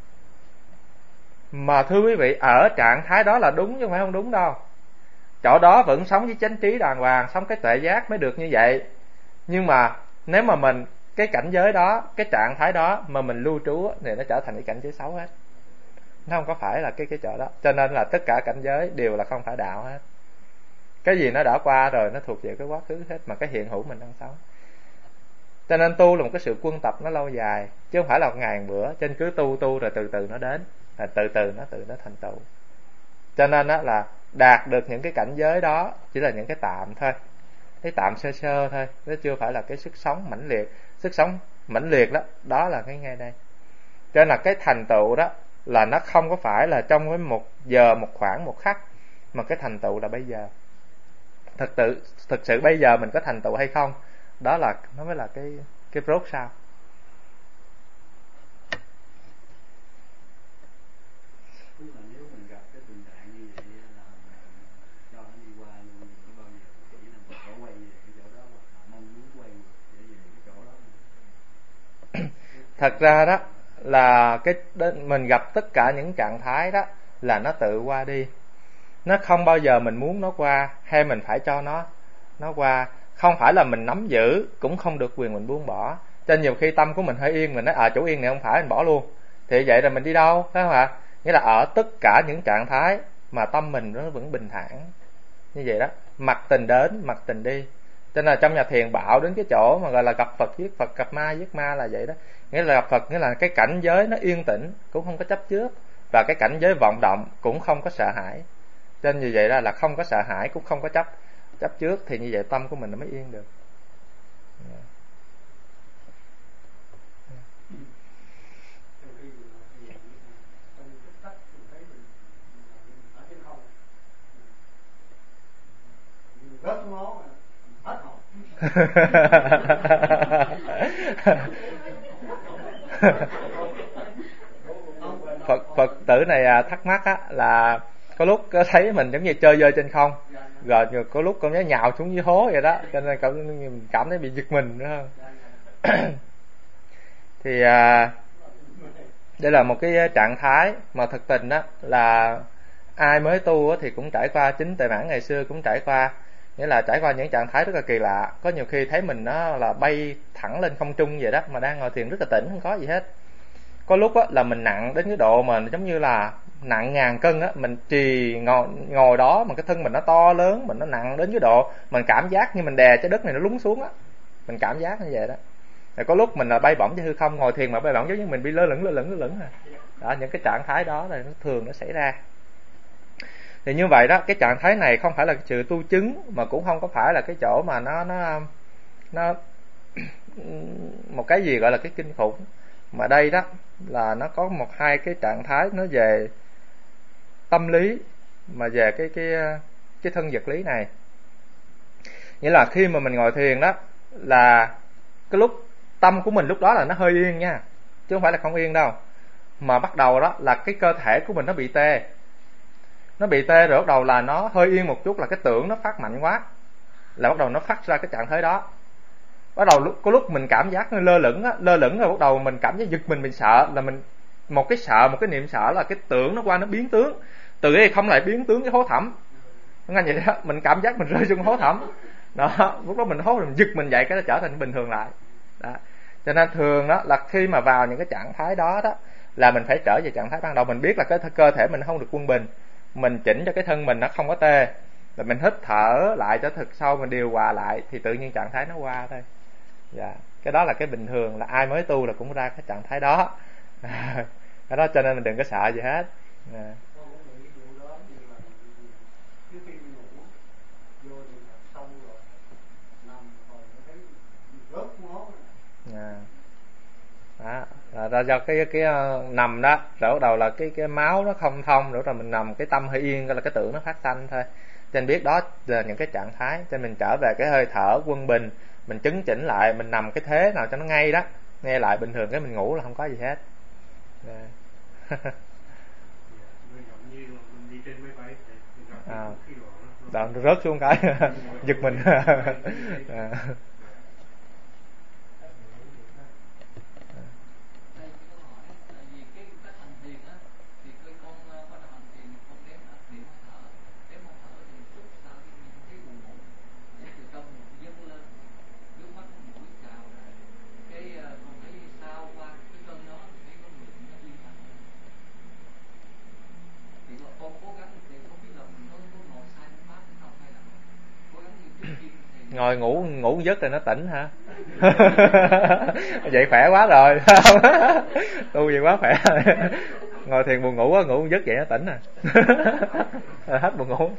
Mà thưa quý vị, ở trạng thái đó là đúng chứ không phải không đúng đâu. Chỗ đó vẫn sống với chánh trí đàng hoàng, sống cái tuệ giác mới được như vậy. Nhưng mà nếu mà mình cái cảnh giới đó, cái trạng thái đó mà mình lưu trú thì nó trở thành cái cảnh giới xấu hết. Nó không có phải là cái chỗ đó. Cho nên là tất cả cảnh giới đều là không phải đạo hết. Cái gì nó đã qua rồi nó thuộc về cái quá khứ hết, mà cái hiện hữu mình đang sống. Cho nên tu là một cái sự quân tập nó lâu dài, chứ không phải là một ngày một bữa. Cho nên cứ tu rồi từ từ nó đến, là từ từ nó thành tựu. Cho nên đó là đạt được những cái cảnh giới đó chỉ là những cái tạm thôi, cái tạm sơ sơ thôi, nó chưa phải là cái sức sống mãnh liệt. Sức sống mãnh liệt đó, đó là cái ngay đây. Cho nên là cái thành tựu đó là nó không có phải là trong cái một giờ, một khoảng, một khắc, mà cái thành tựu là bây giờ. Thực sự bây giờ mình có thành tựu hay không, đó là nó mới là cái rốt sao. Thật ra đó là mình gặp tất cả những trạng thái đó là nó tự qua đi. Nó không bao giờ mình muốn nó qua, hay mình phải cho nó qua. Không phải là mình nắm giữ, cũng không được quyền mình buông bỏ. Cho nên nhiều khi tâm của mình hơi yên, mình nói chỗ yên này không phải, mình bỏ luôn. Thì vậy là mình đi đâu, phải không ạ? Nghĩa là ở tất cả những trạng thái mà tâm mình nó vẫn bình thản như vậy đó, mặc tình đến, mặc tình đi. Cho nên là trong nhà thiền bảo đến cái chỗ mà gọi là gặp Phật giết Phật, gặp ma giết ma là vậy đó. Nghĩa là gặp Phật nghĩa là cái cảnh giới nó yên tĩnh, cũng không có chấp trước, và cái cảnh giới vọng động cũng không có sợ hãi. Cho nên như vậy là không có sợ hãi, cũng không có chấp trước, thì như vậy tâm của mình nó mới yên được. Phật tử này thắc mắc á, là có lúc thấy mình giống như chơi dơi trên không, rồi có lúc con nhớ nhào xuống dưới hố vậy đó, cho nên cảm thấy bị giật mình nữa không? Thì đây là một cái trạng thái mà thực tình đó là ai mới tu thì cũng trải qua, chính Tề Mãn ngày xưa cũng trải qua. Nghĩa là trải qua những trạng thái rất là kỳ lạ. Có nhiều khi thấy mình nó là bay thẳng lên không trung vậy đó, mà đang ngồi thiền rất là tỉnh, không có gì hết. Có lúc á là mình nặng đến cái độ mà giống như là nặng ngàn cân á, mình trì ngồi đó mà cái thân mình nó to lớn, mình nó nặng đến cái độ mình cảm giác như mình đè trái đất này nó lún xuống á, mình cảm giác như vậy đó. Rồi có lúc mình là bay bổng trên hư không, ngồi thiền mà bay bổng giống như mình bị lơ lửng đó, những cái trạng thái đó là nó thường nó xảy ra. Thì như vậy đó, cái trạng thái này không phải là sự tu chứng, mà cũng không có phải là cái chỗ mà nó một cái gì gọi là cái kinh khủng. Mà đây đó là nó có một hai cái trạng thái nó về tâm lý, mà về cái thân vật lý này. Nghĩa là khi mà mình ngồi thiền đó, là cái lúc tâm của mình lúc đó là nó hơi yên nha, chứ không phải là không yên đâu. Mà bắt đầu đó là cái cơ thể của mình nó bị tê. Nó bị tê rồi bắt đầu là nó hơi yên một chút, là cái tưởng nó phát mạnh quá, là bắt đầu nó phát ra cái trạng thái đó. Bắt đầu có lúc mình cảm giác lơ lửng rồi bắt đầu mình cảm giác giật mình sợ, là mình một cái niệm sợ là cái tưởng nó qua nó biến tướng, từ cái không lại biến tướng cái hố thẳm. Ngay vậy đó, mình cảm giác mình rơi xuống hố thẳm đó, lúc đó mình hố mình giật mình dậy, cái nó trở thành bình thường lại đó. Cho nên thường đó là khi mà vào những cái trạng thái đó đó là mình phải trở về trạng thái ban đầu. Mình biết là cái cơ thể mình không được quân bình, mình chỉnh cho cái thân mình nó không có tê, rồi mình hít thở lại cho thật sâu, mình điều hòa lại, thì tự nhiên trạng thái nó qua thôi. Dạ, cái đó là cái bình thường, là ai mới tu là cũng ra cái trạng thái đó. Cái đó cho nên mình đừng có sợ gì hết. Đó. Là do cái nằm đó, rồi bắt đầu là cái máu nó không thông, rồi mình nằm cái tâm hơi yên, là cái tưởng nó phát sanh thôi. Cho nên biết đó là những cái trạng thái. Cho nên mình trở về cái hơi thở quân bình, mình chấn chỉnh lại, mình nằm cái thế nào cho nó ngay đó, nghe lại bình thường, cái mình ngủ là không có gì hết. Đó, rớt xuống cái giật mình. Ngồi ngủ giấc rồi nó tỉnh hả? Vậy khỏe quá rồi. Tu vậy quá khỏe rồi. Ngồi thiền buồn ngủ á, ngủ giấc vậy nó tỉnh à. Hết buồn ngủ.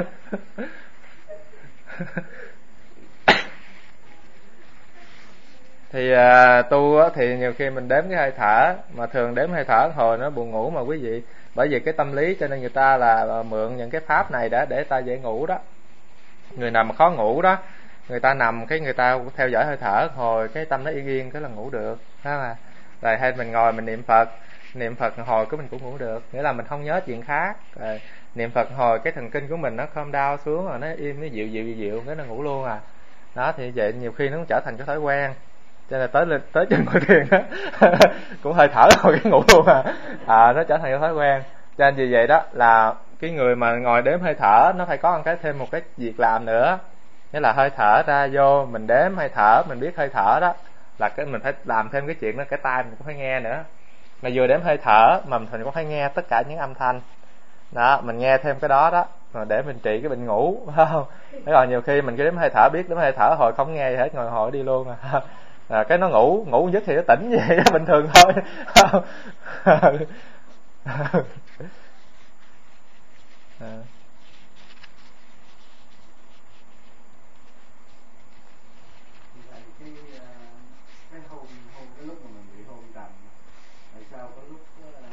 Thì tu á, thì nhiều khi mình đếm cái hơi thở, mà thường đếm hơi thở hồi nó buồn ngủ mà quý vị. Bởi vì cái tâm lý cho nên người ta là mượn những cái pháp này để ta dễ ngủ đó. Người nào mà khó ngủ đó, người ta nằm cái người ta theo dõi hơi thở hồi cái tâm nó yên yên cái là ngủ được, phải không ạ? Rồi hay mình ngồi mình niệm Phật hồi cái mình cũng ngủ được, nghĩa là mình không nhớ chuyện khác. Rồi niệm Phật hồi cái thần kinh của mình nó calm down xuống, rồi nó im, nó dịu cái nó ngủ luôn à. Đó thì vậy nhiều khi nó cũng trở thành cái thói quen. Cho nên tới chân ngồi thiền á cũng hơi thở rồi cái ngủ luôn à. Nó trở thành cái thói quen. Cho nên vì vậy đó là cái người mà ngồi đếm hơi thở nó phải có thêm một cái việc làm nữa, nghĩa là hơi thở ra vô mình đếm hơi thở, mình biết hơi thở đó là cái mình phải làm thêm cái chuyện đó, cái tai mình cũng phải nghe nữa. Mà vừa đếm hơi thở mà mình cũng phải nghe tất cả những âm thanh đó, mình nghe thêm cái đó đó rồi để mình trị cái bệnh ngủ, phải không? Thế còn nhiều khi mình cứ đếm hơi thở, biết đếm hơi thở hồi không nghe gì hết, ngồi hồi đi luôn cái nó ngủ giấc thì nó tỉnh vậy đó, bình thường thôi. Cái lúc mà mình bị hôn trầm, tại sao có lúc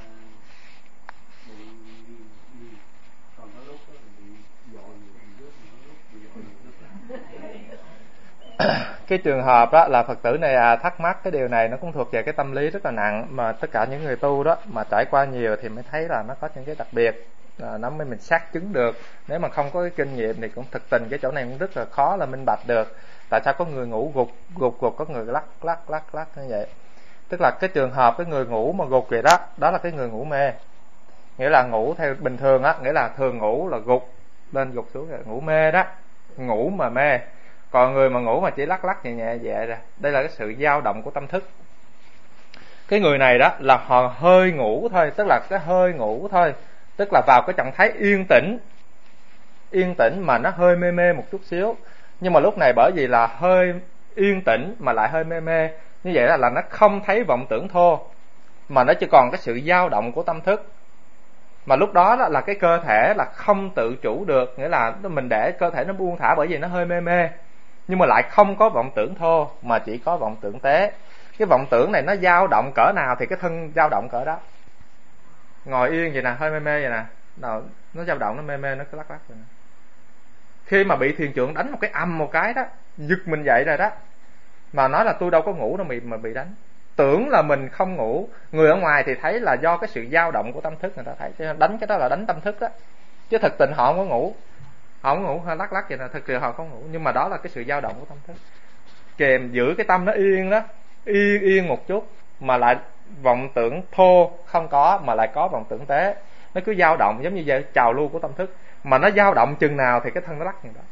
bị còn có lúc mình bị dội nhiều hơn trước, có lúc bị dội nhiều lúc. Cái trường hợp đó là Phật tử này thắc mắc cái điều này, nó cũng thuộc về cái tâm lý rất là nặng, mà tất cả những người tu đó mà trải qua nhiều thì mới thấy là nó có những cái đặc biệt, nó mới mình xác chứng được. Nếu mà không có cái kinh nghiệm thì cũng thực tình cái chỗ này cũng rất là khó là minh bạch được. Tại sao có người ngủ gục, có người lắc như vậy? Tức là cái trường hợp cái người ngủ mà gục vậy đó, đó là cái người ngủ mê. Nghĩa là ngủ theo bình thường á, nghĩa là thường ngủ là gục lên gục xuống, ngủ mê đó, ngủ mà mê. Còn người mà ngủ mà chỉ lắc nhẹ ra, đây là cái sự dao động của tâm thức. Cái người này đó là họ hơi ngủ thôi, tức là cái hơi ngủ thôi, tức là vào cái trạng thái yên tĩnh mà nó hơi mê một chút xíu. Nhưng mà lúc này bởi vì là hơi yên tĩnh mà lại hơi mê, như vậy là nó không thấy vọng tưởng thô, mà nó chỉ còn cái sự dao động của tâm thức. Mà lúc đó là cái cơ thể là không tự chủ được, nghĩa là mình để cơ thể nó buông thả bởi vì nó hơi mê, nhưng mà lại không có vọng tưởng thô mà chỉ có vọng tưởng tế. Cái vọng tưởng này nó dao động cỡ nào thì cái thân dao động cỡ đó. Ngồi yên vậy nè, hơi mê vậy nè, nó dao động, nó mê, nó cứ lắc vậy nè. Khi mà bị thiền trưởng đánh một cái âm một cái đó, giật mình dậy rồi đó, mà nói là tôi đâu có ngủ đâu mà bị đánh. Tưởng là mình không ngủ, người ở ngoài thì thấy là do cái sự dao động của tâm thức, người ta thấy cho nên đánh cái đó là đánh tâm thức đó. Chứ thực tình họ không có ngủ, hơi lắc vậy nè, thực sự họ không ngủ, nhưng mà đó là cái sự dao động của tâm thức. Kèm giữ cái tâm nó yên đó, yên một chút, mà lại vọng tưởng thô không có, mà lại có vọng tưởng tế. Nó cứ dao động giống như vậy, trào lưu của tâm thức. Mà nó dao động chừng nào thì cái thân nó lắc như đó.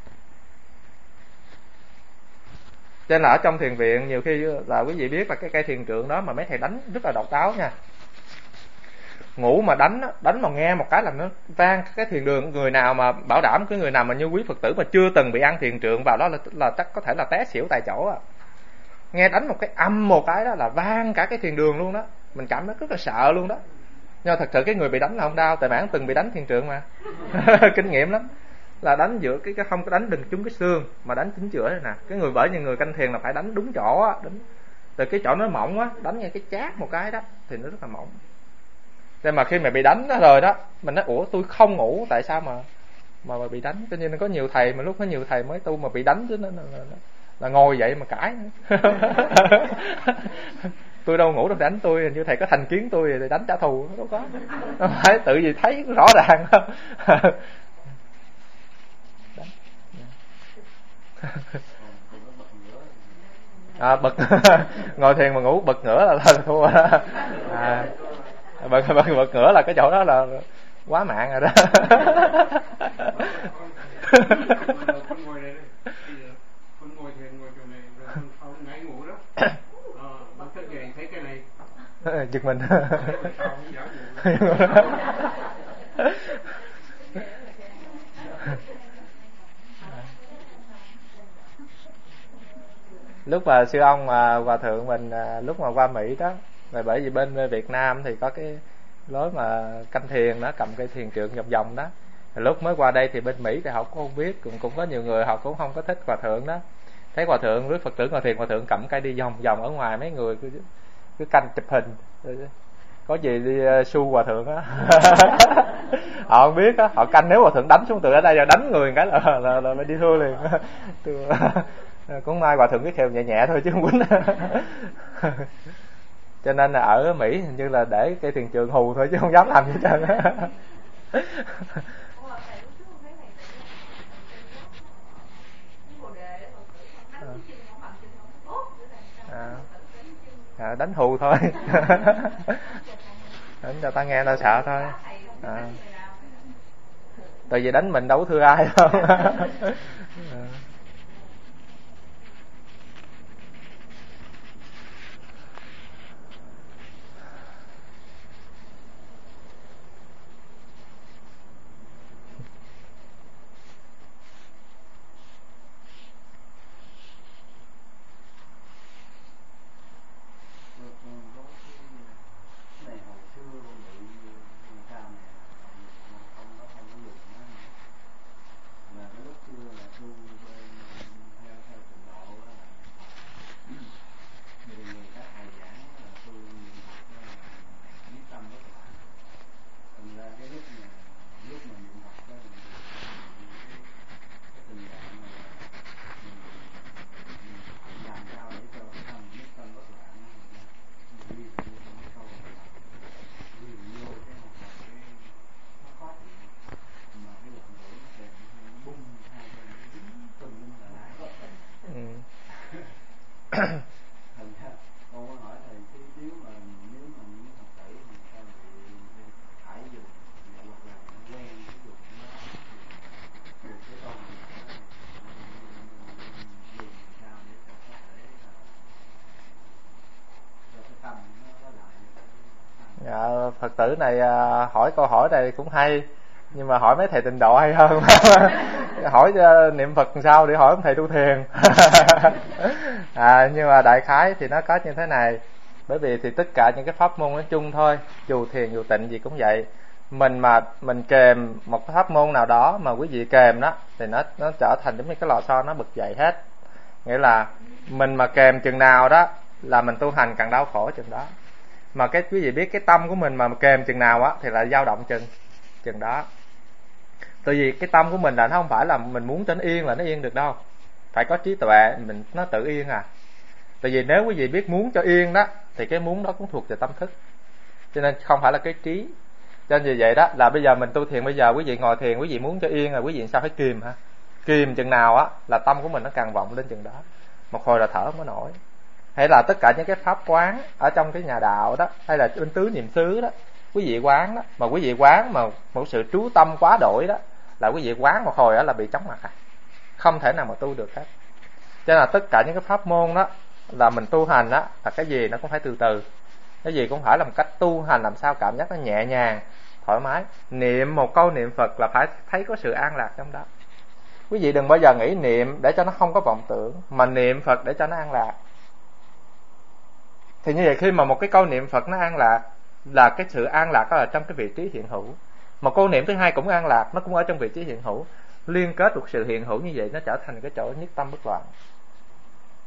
Cho nên là ở trong thiền viện nhiều khi là quý vị biết là cái cây thiền trượng đó mà mấy thầy đánh rất là độc đáo nha. Ngủ mà đánh mà nghe một cái là nó vang cái thiền đường. Người nào mà bảo đảm cái người nào mà như quý Phật tử mà chưa từng bị ăn thiền trượng vào đó là chắc có thể là té xỉu tại chỗ à. Nghe đánh một cái âm một cái đó là vang cả cái thiền đường luôn đó, mình cảm thấy rất là sợ luôn đó. Nhưng mà thật sự cái người bị đánh là không đau, tại bản từng bị đánh thiền trượng mà. Kinh nghiệm lắm. Là đánh giữa cái không có đánh đừng trúng cái xương mà đánh chính giữa này nè. Cái người bởi những người canh thiền là phải đánh đúng chỗ á, từ cái chỗ nó mỏng á, đánh ngay cái chát một cái đó thì nó rất là mỏng. Nên mà khi mà bị đánh đó rồi đó, mình nói ủa tôi không ngủ tại sao mà bị đánh. Cho nên nó có nhiều thầy mà lúc có nhiều thầy mới tu mà bị đánh chứ là ngồi dậy mà cãi. Tôi đâu ngủ đâu đánh tôi, hình như thầy có thành kiến tôi thì đánh trả thù. Đâu có, không phải tự gì thấy rõ ràng. Bật ngồi thiền mà ngủ bật ngửa là thua. Bật ngửa là cái chỗ đó là quá mạng rồi đó. Con ngồi đây, con ngồi thiền ngồi chỗ này rồi con ngáy ngủ đó. Con thức dậy thấy cái này giật mình. Lúc mà sư ông mà hòa thượng mình lúc mà qua Mỹ đó, rồi bởi vì bên Việt Nam thì có cái lối mà canh thiền đó, cầm cây thiền trượng vòng vòng đó. Rồi lúc mới qua đây thì bên Mỹ thì họ cũng không biết, cũng có nhiều người họ cũng không có thích hòa thượng đó. Thấy hòa thượng với Phật tử ngồi thiền, hòa thượng cầm cây đi vòng vòng ở ngoài, mấy người cứ canh chụp hình, có gì đi su hòa thượng á. Họ không biết á, họ canh nếu hòa thượng đánh xuống từ ở đây ra đánh người cái là phải đi thua liền. Cũng may hòa thượng cái khều nhẹ nhẹ thôi chứ không quýnh. Cho nên là ở Mỹ hình như là để cây thiền trường hù thôi chứ không dám làm gì hết trơn. Đánh hù thôi. Đánh cho ta nghe ta sợ thôi. Tại vì đánh mình đâu có thưa ai đâu. Phật tử này hỏi câu hỏi này cũng hay, nhưng mà hỏi mấy thầy tịnh độ hay hơn. Hỏi niệm Phật làm sao để hỏi thầy tu thiền. Nhưng mà đại khái thì nó có như thế này. Bởi vì thì tất cả những cái pháp môn nói chung thôi, dù thiền dù tịnh gì cũng vậy. Mình kèm một cái pháp môn nào đó mà quý vị kèm đó thì nó trở thành giống như cái lò xo nó bật dậy hết. Nghĩa là mình mà kèm chừng nào đó là mình tu hành càng đau khổ chừng đó. Mà cái quý vị biết cái tâm của mình mà kèm chừng nào á thì là dao động chừng đó. Tại vì cái tâm của mình là nó không phải là mình muốn cho nó yên là nó yên được đâu. Phải có trí tuệ nó tự yên à. Tại vì nếu quý vị biết muốn cho yên đó thì cái muốn đó cũng thuộc về tâm thức. Cho nên không phải là cái trí. Cho nên vì vậy đó là bây giờ mình tu thiền, bây giờ quý vị ngồi thiền quý vị muốn cho yên là quý vị sao phải kìm hả? Kìm chừng nào á là tâm của mình nó càng vọng lên chừng đó. Một hồi là thở không có nổi. Hay là tất cả những cái pháp quán ở trong cái nhà đạo đó, hay là bên tứ niệm xứ đó, quý vị quán đó, mà quý vị quán mà một sự trú tâm quá đổi đó là quý vị quán một hồi đó là bị chóng mặt không thể nào mà tu được hết. Cho nên là tất cả những cái pháp môn đó là mình tu hành đó là cái gì nó cũng phải từ từ, cái gì cũng phải là một cách tu hành làm sao cảm giác nó nhẹ nhàng thoải mái. Niệm một câu niệm Phật là phải thấy có sự an lạc trong đó. Quý vị đừng bao giờ nghĩ niệm để cho nó không có vọng tưởng, mà niệm Phật để cho nó an lạc. Thì như vậy khi mà một cái câu niệm Phật nó an lạc là cái sự an lạc đó là trong cái vị trí hiện hữu. Một câu niệm thứ hai cũng an lạc, nó cũng ở trong vị trí hiện hữu. Liên kết một sự hiện hữu như vậy nó trở thành cái chỗ nhất tâm bất loạn.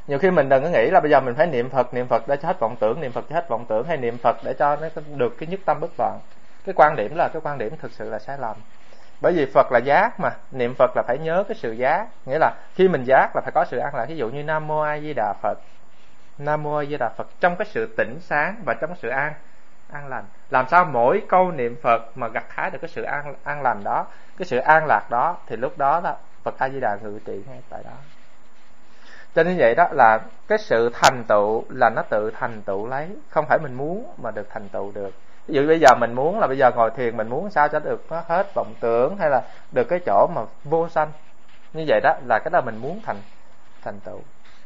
Nhiều khi mình đừng có nghĩ là bây giờ mình phải niệm Phật để cho hết vọng tưởng, niệm Phật cho hết vọng tưởng, hay niệm Phật để cho nó được cái nhất tâm bất loạn. Cái quan điểm là cái quan điểm thực sự là sai lầm. Bởi vì Phật là giác mà, niệm Phật là phải nhớ cái sự giác, nghĩa là khi mình giác là phải có sự an lạc. Ví dụ như Nam Mô A Di Đà Phật, Nam Mô A Di Đà Phật, trong cái sự tỉnh sáng và trong sự an lành. Làm sao mỗi câu niệm Phật mà gặt hái được cái sự an lành đó, cái sự an lạc đó, thì lúc đó là Phật A Di Đà ngự trị ngay tại đó. Cho nên vậy đó, là cái sự thành tựu là nó tự thành tựu lấy, không phải mình muốn mà được thành tựu được. Ví dụ bây giờ mình muốn là bây giờ ngồi thiền mình muốn sao cho được nó hết vọng tưởng, hay là được cái chỗ mà vô sanh, như vậy đó là cái đó mình muốn thành tựu.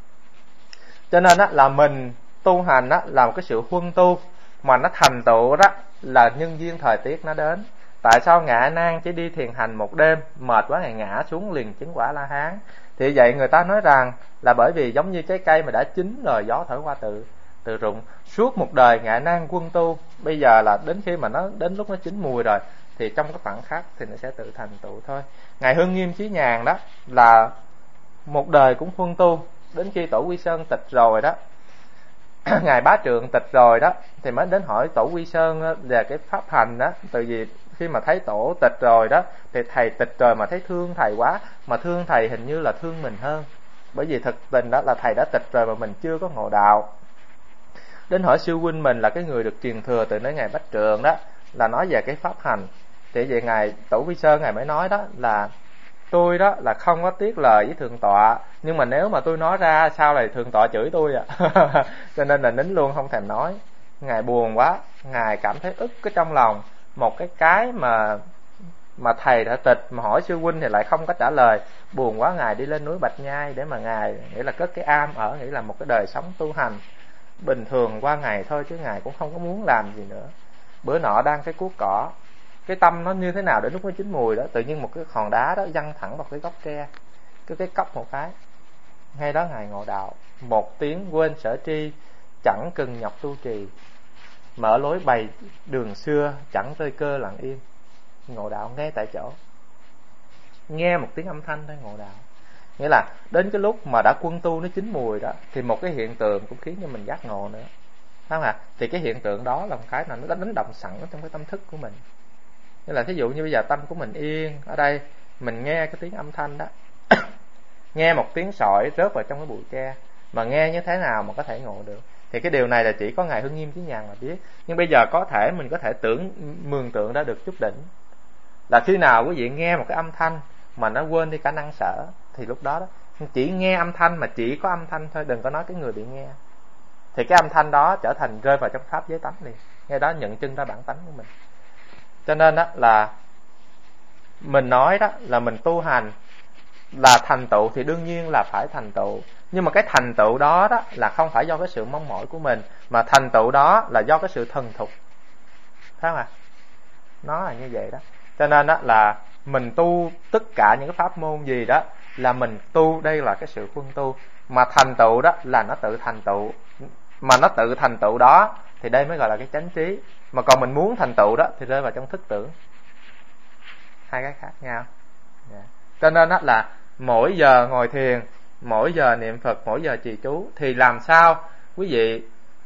Cho nên đó là mình tu hành đó là một cái sự huân tu, mà nó thành tựu đó là nhân duyên thời tiết nó đến. Tại sao Ngạ Nan chỉ đi thiền hành một đêm, mệt quá ngày ngã xuống liền chứng quả La Hán? Thì vậy người ta nói rằng là bởi vì giống như trái cây mà đã chín rồi, gió thổi qua tự rụng. Suốt một đời Ngạ Nan quân tu, bây giờ là đến khi mà nó đến lúc nó chín mùi rồi, thì trong cái khoảnh khắc thì nó sẽ tự thành tựu thôi. Ngài Hưng Nghiêm Chí Nhàn đó là một đời cũng huân tu, đến khi Tổ Quy Sơn tịch rồi đó, Ngài Bá Trượng tịch rồi đó, thì mới đến hỏi Tổ Quy Sơn về cái pháp hành đó. Từ vì khi mà thấy Tổ tịch rồi đó, thì thầy tịch rồi mà thấy thương thầy quá, mà thương thầy hình như là thương mình hơn. Bởi vì thực tình đó là thầy đã tịch rồi mà mình chưa có ngộ đạo. Đến hỏi sư huynh mình là cái người được truyền thừa từ nơi Ngài Bách Trượng đó, là nói về cái pháp hành. Thì vậy Ngài Tổ Quy Sơn Ngài mới nói đó là tôi đó là không có tiếc lời với thượng tọa, nhưng mà nếu mà tôi nói ra sau này thượng tọa chửi tôi à. Cho nên là nín luôn không thèm nói. Ngài buồn quá, Ngài cảm thấy ức cái trong lòng. Một cái mà thầy đã tịch mà hỏi sư huynh thì lại không có trả lời, buồn quá. Ngài đi lên núi Bạch Nhai để mà Ngài nghĩa là cất cái am ở, nghĩa là một cái đời sống tu hành bình thường qua ngày thôi, chứ Ngài cũng không có muốn làm gì nữa. Bữa nọ đang cái cuốc cỏ, cái tâm nó như thế nào để lúc nó chín mùi đó, tự nhiên một cái hòn đá đó văng thẳng vào cái gốc tre, cái cốc một cái, ngay đó Ngài ngộ đạo. Một tiếng quên sở tri, chẳng cần nhọc tu trì, mở lối bày đường xưa, chẳng rơi cơ lặng yên. Ngộ đạo ngay tại chỗ, nghe một tiếng âm thanh thôi ngộ đạo. Nghĩa là đến cái lúc mà đã quân tu nó chín mùi đó, thì một cái hiện tượng cũng khiến cho mình giác ngộ nữa, phải không ạ? Thì cái hiện tượng đó là một cái là nó đã đánh động sẵn trong cái tâm thức của mình. Nghĩa là thí dụ như bây giờ tâm của mình yên ở đây, mình nghe cái tiếng âm thanh đó nghe một tiếng sỏi rớt vào trong cái bụi tre, mà nghe như thế nào mà có thể ngộ được? Thì cái điều này là chỉ có Ngài Hưng Nghiêm Chí Nhàn là biết. Nhưng bây giờ có thể mình có thể mường tượng ra được chút đỉnh, là khi nào quý vị nghe một cái âm thanh mà nó quên đi khả năng sợ, thì lúc đó chỉ nghe âm thanh, mà chỉ có âm thanh thôi, đừng có nói cái người bị nghe, thì cái âm thanh đó trở thành rơi vào trong pháp giới tánh liền, ngay đó nhận chân ra bản tánh của mình. Cho nên đó là mình nói đó là mình tu hành là thành tựu, thì đương nhiên là phải thành tựu. Nhưng mà cái thành tựu đó đó là không phải do cái sự mong mỏi của mình, mà thành tựu đó là do cái sự thuần thục, phải không ạ? Nó là như vậy đó. Cho nên đó là mình tu tất cả những cái pháp môn gì đó là mình tu, đây là cái sự huân tu. Mà thành tựu đó là nó tự thành tựu, mà nó tự thành tựu đó thì đây mới gọi là cái chánh trí. Mà còn mình muốn thành tựu đó thì rơi vào trong thức tưởng, hai cái khác nhau. Cho nên đó là mỗi giờ ngồi thiền, mỗi giờ niệm Phật, mỗi giờ trì chú, thì làm sao quý vị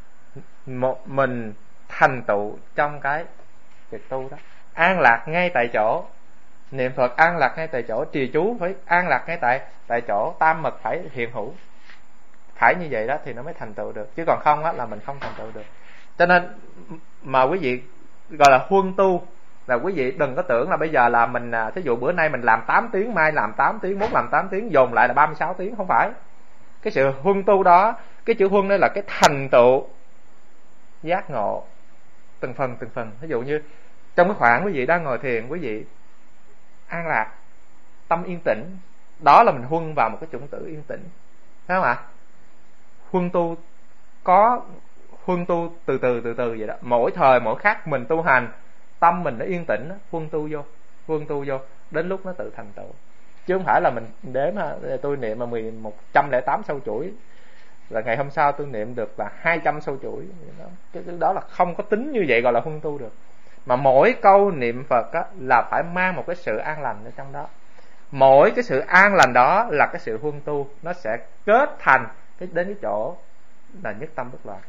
mình thành tựu trong cái việc tu đó, an lạc ngay tại chỗ. Niệm Phật an lạc ngay tại chỗ, trì chú phải an lạc ngay tại chỗ, tam mật phải hiện hữu, phải như vậy đó thì nó mới thành tựu được, chứ còn không á là mình không thành tựu được. Cho nên mà quý vị gọi là huân tu là quý vị đừng có tưởng là bây giờ là mình thí dụ bữa nay mình làm 8 tiếng, mai làm 8 tiếng, mốt làm 8 tiếng, dồn lại là 36 tiếng, không phải. Cái sự huân tu đó, cái chữ huân đây là cái thành tựu giác ngộ từng phần. Ví dụ như trong cái khoảng quý vị đang ngồi thiền, quý vị an lạc, tâm yên tĩnh, đó là mình huân vào một cái chủng tử yên tĩnh, phải không ạ? Huân tu có huân tu từ từ vậy đó, mỗi thời mỗi khắc mình tu hành, tâm mình nó yên tĩnh, huân tu vô, đến lúc nó tự thành tựu. Chứ không phải là mình đếm tôi niệm mà 108 sâu chuỗi, là ngày hôm sau tôi niệm được là 200 sâu chuỗi, cái đó là không có tính như vậy gọi là huân tu được. Mà mỗi câu niệm Phật á, là phải mang một cái sự an lành ở trong đó. Mỗi cái sự an lành đó là cái sự huân tu, nó sẽ kết thành đến cái chỗ là nhất tâm bất loạn.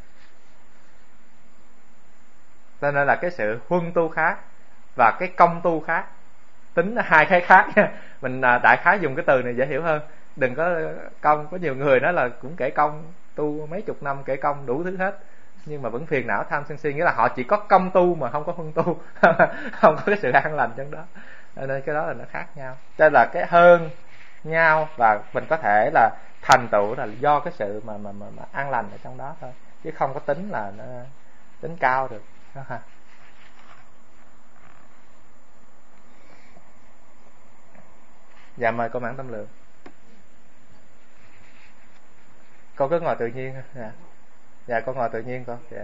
Cho nên là cái sự huân tu khác và cái công tu khác, tính là hai cái khác nha. Mình đại khái dùng cái từ này dễ hiểu hơn. Đừng có công, có nhiều người nói là cũng kể công, tu mấy chục năm kể công đủ thứ hết, nhưng mà vẫn phiền não tham sân si, nghĩa là họ chỉ có công tu mà không có huân tu không có cái sự an lành trong đó. Nên cái đó là nó khác nhau. Cho nên là cái hơn nhau, và mình có thể là thành tựu là do cái sự mà an lành ở trong đó thôi, chứ không có tính là nó tính cao được đó ha. Dạ mời cô Mãn Tâm Lượng. Con cứ ngồi tự nhiên. Dạ, dạ con ngồi tự nhiên con. Dạ.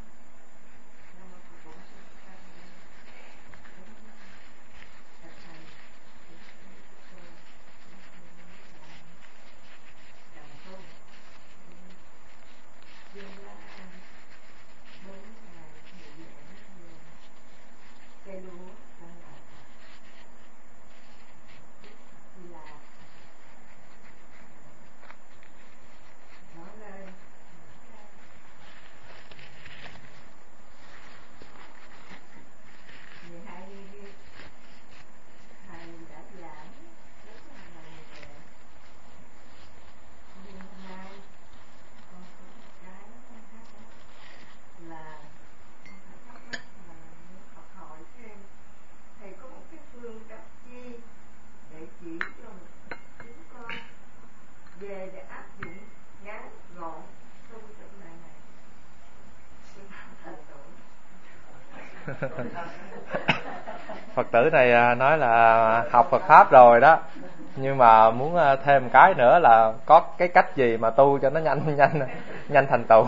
Phật tử này nói là học Phật Pháp rồi đó, nhưng mà muốn thêm cái nữa là có cái cách gì mà tu cho nó nhanh thành tựu.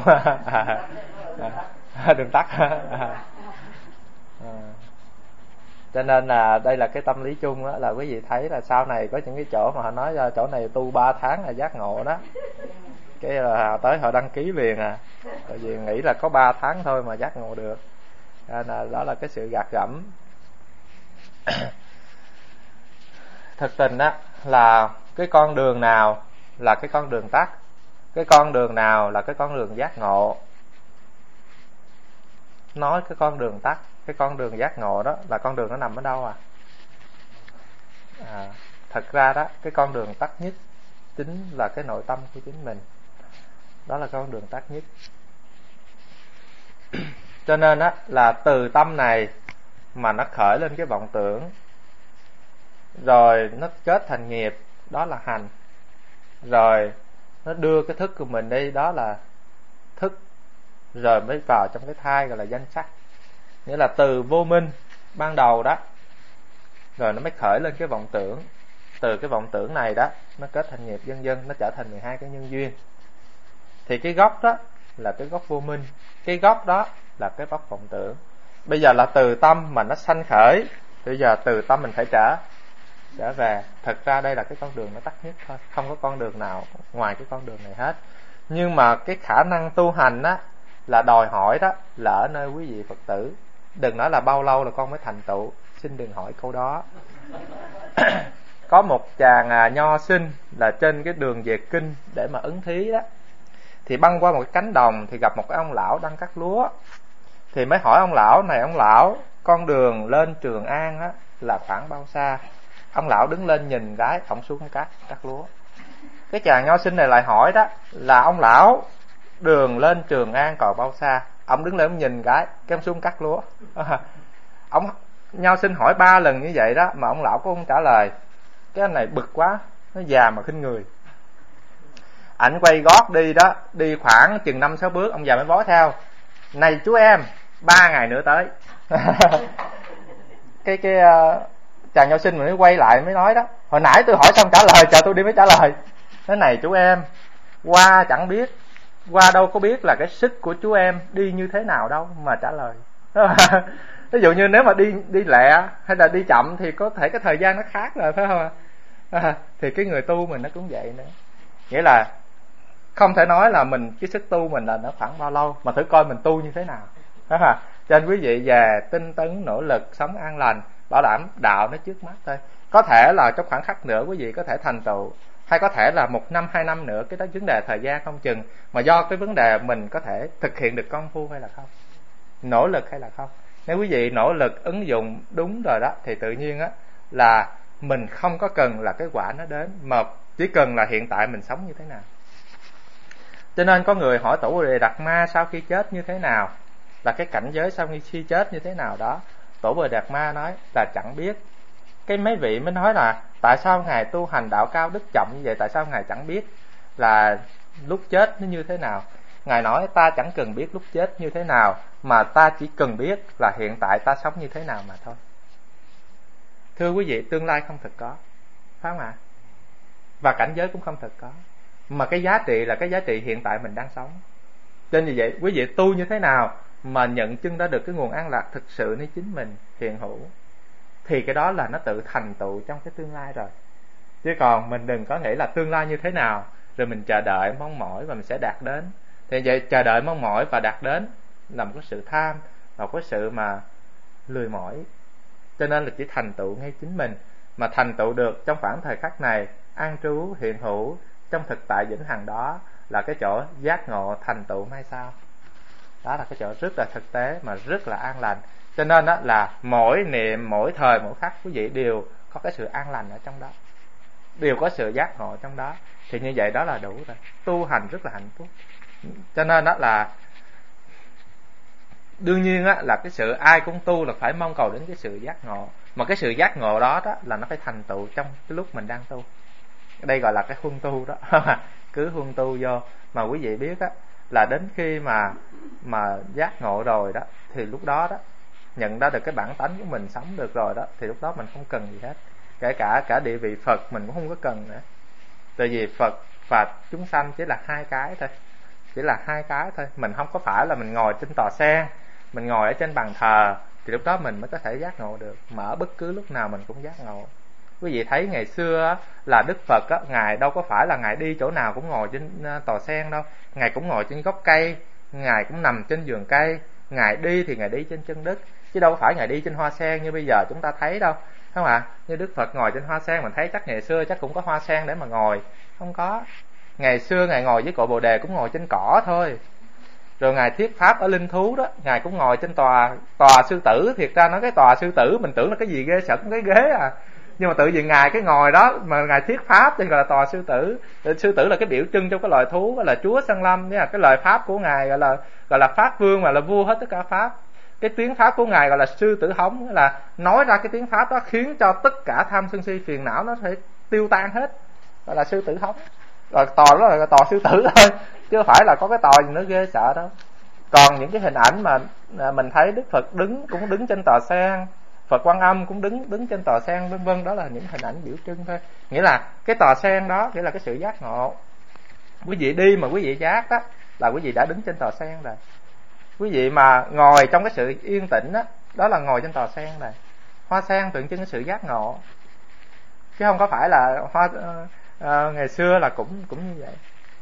Đừng tắt. Cho nên là đây là cái tâm lý chung đó, là quý vị thấy là sau này có những cái chỗ mà họ nói chỗ này tu 3 tháng là giác ngộ đó, cái là tới họ đăng ký liền tại vì nghĩ là có 3 tháng thôi mà giác ngộ được. Là đó là cái sự gạt gẫm. Thực tình á là cái con đường nào là cái con đường tắt, cái con đường nào là cái con đường giác ngộ. Nói cái con đường tắt, cái con đường giác ngộ đó là con đường nó nằm ở đâu thật ra đó cái con đường tắt nhất chính là cái nội tâm của chính mình, đó là con đường tắt nhất. Cho nên á là từ tâm này mà nó khởi lên cái vọng tưởng, rồi nó kết thành nghiệp, đó là hành, rồi nó đưa cái thức của mình đi, đó là thức, rồi mới vào trong cái thai gọi là danh sắc. Nghĩa là từ vô minh ban đầu đó, rồi nó mới khởi lên cái vọng tưởng, từ cái vọng tưởng này đó nó kết thành nghiệp, dần dần nó trở thành 12 cái nhân duyên. Thì cái gốc đó là cái gốc vô minh, cái gốc đó là cái gốc vọng tưởng. Bây giờ là từ tâm mà nó sanh khởi, bây giờ từ tâm mình phải trở về. Thật ra đây là cái con đường nó tắt nhất thôi, không có con đường nào ngoài cái con đường này hết. Nhưng mà cái khả năng tu hành á là đòi hỏi đó là ở nơi quý vị Phật tử. Đừng nói là bao lâu là con mới thành tựu, xin đừng hỏi câu đó. Có một chàng nho sinh là trên cái đường về kinh để mà ứng thí đó, thì băng qua một cái cánh đồng thì gặp một cái ông lão đang cắt lúa. Thì mới hỏi ông lão này: ông lão, con đường lên Trường An á là khoảng bao xa? Ông lão đứng lên nhìn cái, ổng xuống cắt lúa. Cái chàng nho sinh này lại hỏi đó là: ông lão, đường lên Trường An còn bao xa? Ông đứng lên ông nhìn cái ông xuống cắt lúa. Ông nho sinh hỏi 3 lần như vậy đó mà ông lão cũng không trả lời. Cái anh này bực quá, nó già mà khinh người. Ảnh quay gót đi đó, đi khoảng chừng 5-6 bước, ông già mới bó theo: này chú em, 3 ngày nữa tới. cái chàng nho sinh mới quay lại mới nói đó: hồi nãy tôi hỏi xong trả lời, chờ tôi đi mới trả lời. Nói: này chú em, qua chẳng biết, qua đâu có biết là cái sức của chú em đi như thế nào đâu mà trả lời. Ví dụ như nếu mà đi lẹ hay là đi chậm thì có thể cái thời gian nó khác rồi, phải không ạ? Thì cái người tu mình nó cũng vậy nữa. Nghĩa là không thể nói là cái sức tu mình là nó khoảng bao lâu, mà thử coi mình tu như thế nào. Cho nên quý vị về tinh tấn nỗ lực sống an lành, bảo đảm đạo nó trước mắt thôi. Có thể là trong khoảng khắc nữa quý vị có thể thành tựu hay có thể là 1 năm 2 năm nữa, cái đó vấn đề thời gian không chừng, mà do cái vấn đề mình có thể thực hiện được công phu hay là không, nỗ lực hay là không. Nếu quý vị nỗ lực ứng dụng đúng rồi đó thì tự nhiên á là mình không có cần là cái quả nó đến, mà chỉ cần là hiện tại mình sống như thế nào. Cho nên có người hỏi Tổ Bồ Đề Đạt Ma sau khi chết như thế nào, là cái cảnh giới sau khi chết như thế nào đó. Tổ Bồ Đề Đạt Ma nói là chẳng biết. Cái mấy vị mới nói là tại sao ngài tu hành đạo cao đức trọng như vậy, tại sao ngài chẳng biết là lúc chết nó như thế nào. Ngài nói ta chẳng cần biết lúc chết như thế nào, mà ta chỉ cần biết là hiện tại ta sống như thế nào mà thôi. Thưa quý vị, tương lai không thực có, phải không ạ? Và cảnh giới cũng không thực có, mà cái giá trị là cái giá trị hiện tại mình đang sống. Nên vì vậy quý vị tu như thế nào mà nhận chứng ra được cái nguồn an lạc thực sự nơi chính mình hiện hữu, thì cái đó là nó tự thành tựu trong cái tương lai rồi. Chứ còn mình đừng có nghĩ là tương lai như thế nào rồi mình chờ đợi mong mỏi và mình sẽ đạt đến. Thì vậy chờ đợi mong mỏi và đạt đến là một cái sự tham, là một cái sự mà lười mỏi. Cho nên là chỉ thành tựu ngay chính mình, mà thành tựu được trong khoảng thời khắc này, an trú hiện hữu trong thực tại vĩnh hằng, đó là cái chỗ giác ngộ thành tựu mai sau. Đó là cái chỗ rất là thực tế mà rất là an lành. Cho nên đó là mỗi niệm, mỗi thời, mỗi khắc quý vị đều có cái sự an lành ở trong đó, đều có sự giác ngộ trong đó. Thì như vậy đó là đủ rồi, tu hành rất là hạnh phúc. Cho nên đó là đương nhiên á, là cái sự ai cũng tu là phải mong cầu đến cái sự giác ngộ, mà cái sự giác ngộ đó là nó phải thành tựu trong cái lúc mình đang tu. Đây gọi là cái huân tu đó. Cứ huân tu vô. Mà quý vị biết á, là đến khi mà giác ngộ rồi đó, thì lúc đó đó nhận ra được cái bản tánh của mình sống được rồi đó, thì lúc đó mình không cần gì hết. Kể cả địa vị Phật mình cũng không có cần nữa. Tại vì Phật và chúng sanh chỉ là hai cái thôi, chỉ là hai cái thôi. Mình không có phải là mình ngồi trên tòa sen, mình ngồi ở trên bàn thờ thì lúc đó mình mới có thể giác ngộ được, mà ở bất cứ lúc nào mình cũng giác ngộ. Quý vị thấy ngày xưa là Đức Phật á, ngài đâu có phải là ngài đi chỗ nào cũng ngồi trên tòa sen đâu, ngài cũng ngồi trên gốc cây, ngài cũng nằm trên giường cây, ngài đi thì ngài đi trên chân đất, chứ đâu phải ngài đi trên hoa sen như bây giờ chúng ta thấy đâu, không ạ? Như Đức Phật ngồi trên hoa sen, mình thấy chắc ngày xưa chắc cũng có hoa sen để mà ngồi, không có. Ngày xưa ngài ngồi với cội Bồ Đề cũng ngồi trên cỏ thôi. Rồi ngài thuyết pháp ở Linh Thú đó, ngài cũng ngồi trên tòa sư tử. Thiệt ra nói cái tòa sư tử mình tưởng là cái gì ghê sợ, cũng cái ghế à, nhưng mà tự vì ngài cái ngồi đó mà ngài thuyết pháp nên gọi là tòa sư tử. Sư tử là cái biểu trưng trong cái loài thú, gọi là chúa Sơn Lâm, nghĩa là cái lời pháp của ngài gọi là pháp vương, mà là vua hết tất cả pháp. Cái tiếng pháp của ngài gọi là sư tử hống, là nói ra cái tiếng pháp đó khiến cho tất cả tham sân si phiền não nó thể tiêu tan hết, gọi là sư tử hống. Rồi tòa đó là tòa sư tử thôi, chứ không phải là có cái tòa gì nó ghê sợ đâu. Còn những cái hình ảnh mà mình thấy Đức Phật cũng đứng trên tòa sen, Phật Quan Âm cũng đứng trên tòa sen, vân vân, đó là những hình ảnh biểu trưng thôi. Nghĩa là cái tòa sen đó nghĩa là cái sự giác ngộ. Quý vị đi mà quý vị giác đó là quý vị đã đứng trên tòa sen rồi. Quý vị mà ngồi trong cái sự yên tĩnh đó, đó là ngồi trên tòa sen rồi. Hoa sen tượng trưng cái sự giác ngộ, chứ không có phải là ngày xưa là cũng như vậy.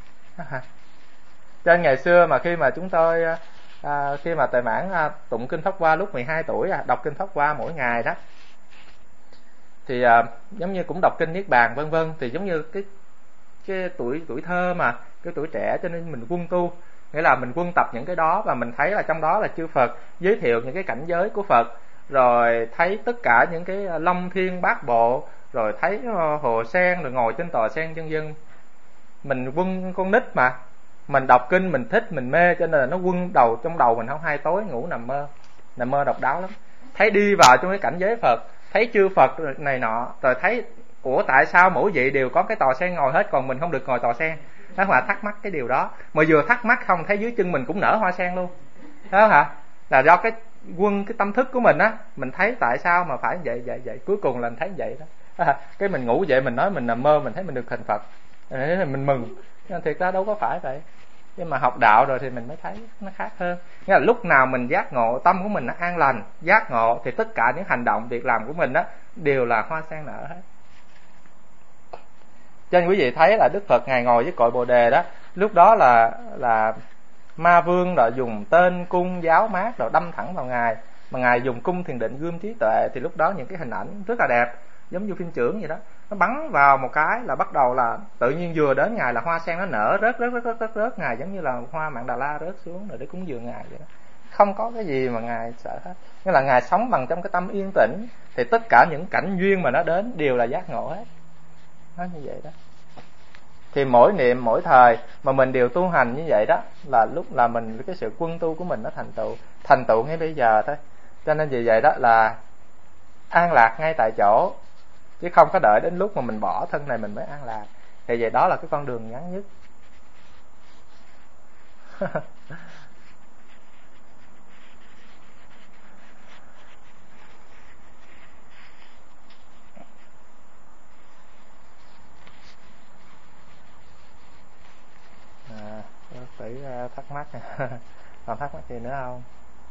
Cho nên ngày xưa mà khi mà chúng tôi khi mà Tề Mãn tụng kinh Pháp Hoa lúc 12 tuổi, đọc kinh Pháp Hoa mỗi ngày đó, thì giống như cũng đọc kinh Niết Bàn vân vân, thì giống như cái tuổi thơ mà, cái tuổi trẻ, cho nên mình quân tu, nghĩa là mình quân tập những cái đó, và mình thấy là trong đó là chư Phật giới thiệu những cái cảnh giới của Phật, rồi thấy tất cả những cái long thiên bát bộ, rồi thấy hồ sen, rồi ngồi trên tòa sen chân dân. Mình quân con nít mà, mình đọc kinh mình thích, mình mê, cho nên là nó quân trong đầu mình không hay tối ngủ nằm mơ độc đáo lắm. Thấy đi vào trong cái cảnh giới Phật, thấy chư Phật này nọ, rồi thấy ủa tại sao mỗi vị đều có cái tòa sen ngồi hết, còn mình không được ngồi tòa sen. Đó là thắc mắc cái điều đó, mà vừa thắc mắc không thấy dưới chân mình cũng nở hoa sen luôn, đó hả? Là do cái tâm thức của mình á, mình thấy tại sao mà phải vậy, cuối cùng là mình thấy vậy đó. Cái mình ngủ dậy mình nói mình nằm mơ, mình thấy mình được thành Phật, mình mừng. Nhưng thiệt ra đâu có phải vậy. Nhưng mà học đạo rồi thì mình mới thấy nó khác hơn. Nghĩa là lúc nào mình giác ngộ, tâm của mình nó an lành, giác ngộ, thì tất cả những hành động, việc làm của mình đó đều là hoa sen nở hết. Cho nên quý vị thấy là Đức Phật ngài ngồi với cội Bồ Đề đó, lúc đó là ma vương rồi dùng tên cung giáo mát rồi đâm thẳng vào ngài, mà ngài dùng cung thiền định gươm trí tuệ, thì lúc đó những cái hình ảnh rất là đẹp. giống như phim chưởng vậy đó, nó bắn vào một cái là bắt đầu là tự nhiên vừa đến ngày là hoa sen nó nở rớt ngài, giống như là hoa Mạn Đà La rớt xuống rồi để cúng dường ngài vậy đó. Không có cái gì mà ngài sợ hết, nghĩa là ngài sống bằng trong cái tâm yên tĩnh, thì tất cả những cảnh duyên mà nó đến đều là giác ngộ hết, nó như vậy đó. Thì mỗi niệm mỗi thời mà mình đều tu hành như vậy đó, là lúc là mình cái sự quân tu của mình nó thành tựu ngay bây giờ thôi. Cho nên vì vậy đó là an lạc ngay tại chỗ, chứ không có đợi đến lúc mà mình bỏ thân này mình mới an lạc. Thì vậy đó là cái con đường ngắn nhất. Phải thắc mắc. Còn thắc mắc gì nữa không?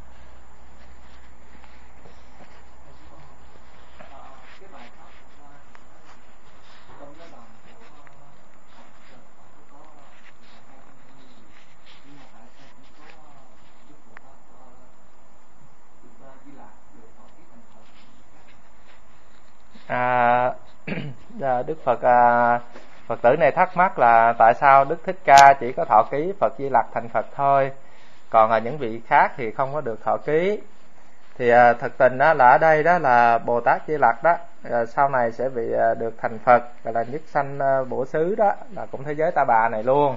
Đức Phật Phật tử này thắc mắc là tại sao Đức Thích Ca chỉ có thọ ký Phật Di Lặc thành Phật thôi, còn những vị khác thì không có được thọ ký. Thì thực tình đó là ở đây đó là Bồ Tát Di Lặc đó sau này sẽ bị được thành Phật, gọi là nhất sanh bổ xứ đó, là cũng thế giới Ta Bà này luôn.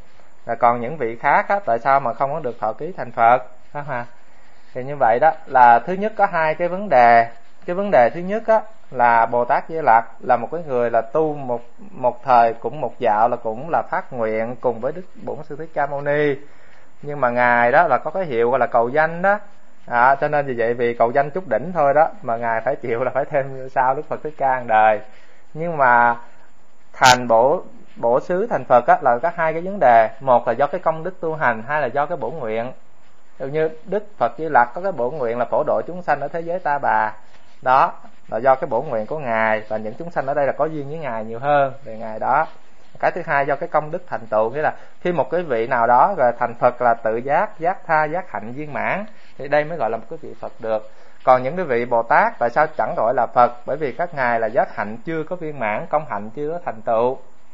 Còn những vị khác á, tại sao mà không có được thọ ký thành Phật đó mà. Thì như vậy đó là thứ nhất có hai cái vấn đề. Cái vấn đề thứ nhất á, là Bồ Tát Di Lặc là một cái người là tu một thời cũng một dạo, là cũng là phát nguyện cùng với Đức Bổn Sư Thích Ca Mâu Ni, nhưng mà ngài đó là có cái hiệu gọi là cầu danh đó, cho nên vì vậy vì cầu danh chút đỉnh thôi đó mà ngài phải chịu là phải thêm sau Đức Phật Thích Ca một đời. Nhưng mà thành bổ xứ thành Phật á, là có hai cái vấn đề. Một là do cái công đức tu hành, hai là do cái bổ nguyện. Ví như Đức Phật Di Lặc có cái bổ nguyện là phổ độ chúng sanh ở thế giới Ta Bà, đó là do cái bổ nguyện của ngài, và những chúng sanh ở đây là có duyên với ngài nhiều hơn về ngài đó. Cái thứ hai do cái công đức thành tựu, nghĩa là khi một cái vị nào đó rồi thành Phật là tự giác, giác tha, giác hạnh viên mãn, thì đây mới gọi là một cái vị Phật được. Còn những cái vị Bồ Tát tại sao chẳng gọi là Phật? Bởi vì các ngài là giác hạnh chưa có viên mãn, công hạnh chưa có thành tựu.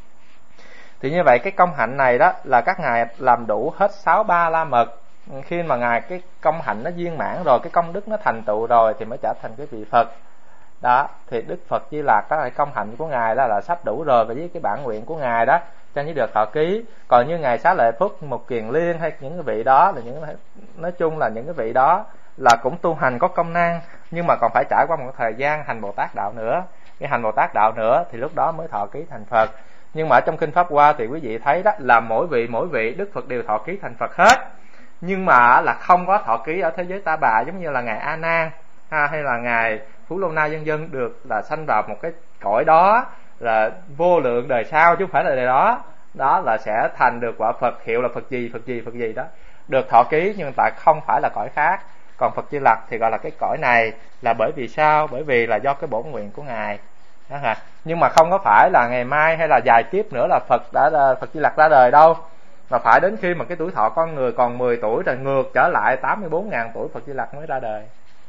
Thì như vậy cái công hạnh này đó là các ngài làm đủ hết 6 ba la mật. Khi mà ngài cái công hạnh nó viên mãn rồi, cái công đức nó thành tựu rồi thì mới trở thành cái vị Phật đó. Thì Đức Phật Di Lặc đó là công hạnh của ngài đó là sắp đủ rồi, và với cái bản nguyện của ngài đó cho mới được thọ ký. Còn như ngài Xá Lợi Phúc, Một Kiền Liên hay những cái vị đó là nói chung là những cái vị đó là cũng tu hành có công năng, nhưng mà còn phải trải qua một thời gian hành Bồ Tát đạo nữa. Cái hành Bồ Tát đạo nữa thì lúc đó mới thọ ký thành Phật. Nhưng mà ở trong kinh Pháp Hoa thì quý vị thấy đó là mỗi vị Đức Phật đều thọ ký thành Phật hết, nhưng mà là không có thọ ký ở thế giới Ta Bà, giống như là ngài A Nan hay là ngài Phú Lô Na vân vân, được là sanh vào một cái cõi đó là vô lượng đời sau, chứ không phải là đời đó. Đó là sẽ thành được quả Phật, hiệu là Phật gì đó, được thọ ký, nhưng tại không phải là cõi khác. Còn Phật Di Lặc thì gọi là cái cõi này, là bởi vì sao? Bởi vì là do cái bổn nguyện của ngài đó hả? Nhưng mà không có phải là ngày mai hay là vài kiếp nữa là Phật Di Lặc ra đời đâu, mà phải đến khi mà cái tuổi thọ con người còn 10 tuổi rồi ngược trở lại 84.000 tuổi Phật Di Lặc mới ra đời.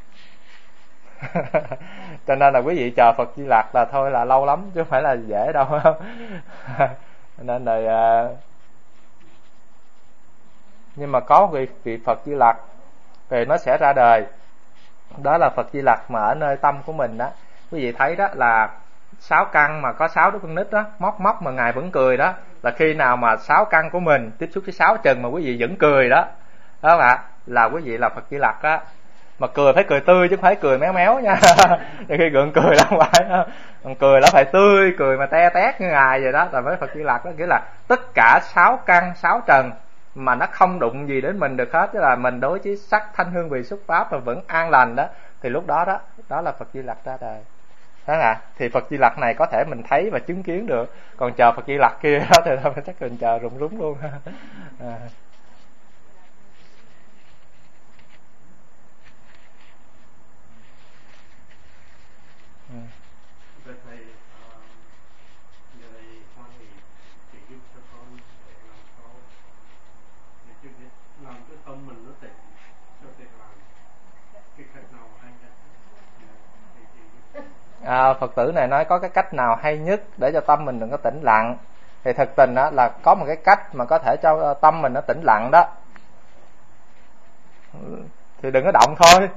Cho nên là quý vị chờ Phật Di Lặc là thôi là lâu lắm, chứ không phải là dễ đâu. Nên là nhưng mà có vị Phật Di Lặc thì nó sẽ ra đời, đó là Phật Di Lặc mà ở nơi tâm của mình đó. Quý vị thấy đó là 6 căn mà có 6 đứa con nít đó, móc mà ngài vẫn cười đó, là khi nào mà 6 căn của mình tiếp xúc với 6 chân mà quý vị vẫn cười đó, đó không ạ? Là quý vị là Phật Di Lặc á. Mà cười phải cười tươi chứ không phải cười méo méo nha. Khi gượng cười là không phải, còn cười là phải tươi, cười mà te tét như ngài vậy đó là mới Phật Di Lặc đó. Nghĩa là tất cả 6 căn 6 trần mà nó không đụng gì đến mình được hết, tức là mình đối với sắc thanh hương vị xúc pháp mà vẫn an lành đó, thì lúc đó đó là Phật Di Lặc ra đời. Đó là thì Phật Di Lặc này có thể mình thấy và chứng kiến được, còn chờ Phật Di Lặc kia đó thì chắc mình chờ rụng rúng luôn. Thầy giờ này con thì chỉ giúp cho con để làm cái tâm mình nó tịnh, cho tịnh làm cái cách nào hay nhất thì Phật tử này nói có cái cách nào hay nhất để cho tâm mình đừng có tĩnh lặng. Thì thực tình đó là có một cái cách mà có thể cho tâm mình nó tĩnh lặng đó, thì đừng có động thôi.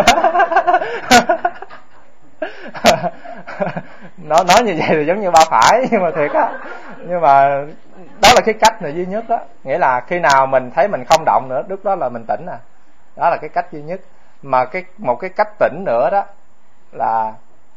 Nói như vậy thì giống như ba phải, nhưng mà thiệt á, nhưng mà đó là cái cách này duy nhất đó. Nghĩa là khi nào mình thấy mình không động nữa, lúc đó là mình tỉnh à. Đó là cái cách duy nhất. Mà một cái cách tỉnh nữa đó là